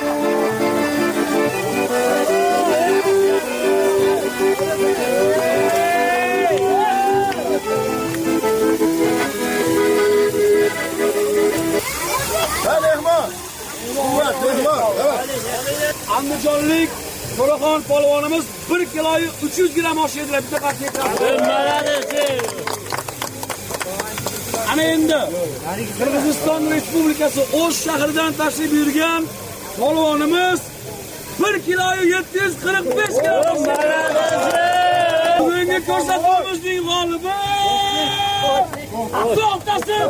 Andijonlik To'raxon polvonimiz bir kiloyu uch yuz gramm osh yedilar. Bitta paket. Ana endi Qirg'iziston Respublikasi Osh shahridan tashrif buyurgan polvonimiz bir kiloyu yetti yuz qirq besh gramm. Bugungi ko'rsatuvimizning g'olibi To'xtasin.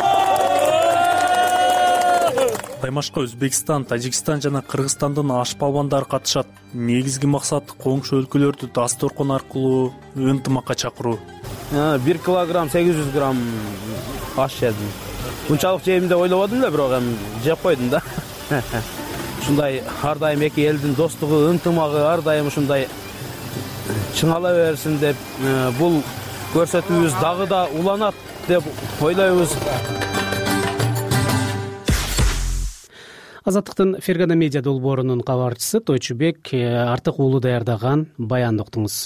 Таймашка Өзбекстан, Тажикстан жана Кыргызстандын аш палвандары катышат. Негизги максат коңшу өлкөлөрдү дасторкон аркылуу ынтымакка чакыруу. бир килограмм сегиз жүз грамм аш жедим. Мынчалык жейм деп ойлободум да, бирок эми жеп койдум да. ушундай ар дайым эки элдин достугу, ынтымагы ар дайым ушундай чыңала берсин деп, бул көрсөтүүбүз дагы да уланат деп ойлойбуз. Азаттыктын Фергана медиа долбоорунун кабарчысы Тойчубек Артык уулу даярдаган баянды уктуңуз.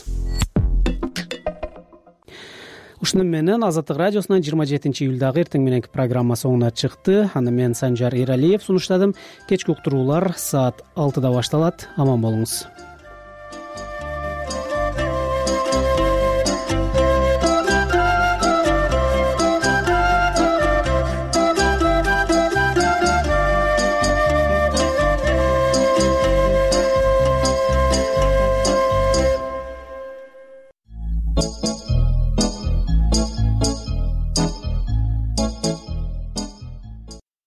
Ушуну менен Азаттык радиосунун жыйырма жетинчи июлдагы эртең мененки программа соңуна чыкты. Аны мен Санжар Эралиев сунуштадым. Кечки уктуруулар саат алтыда башталат. Аман болуңуз.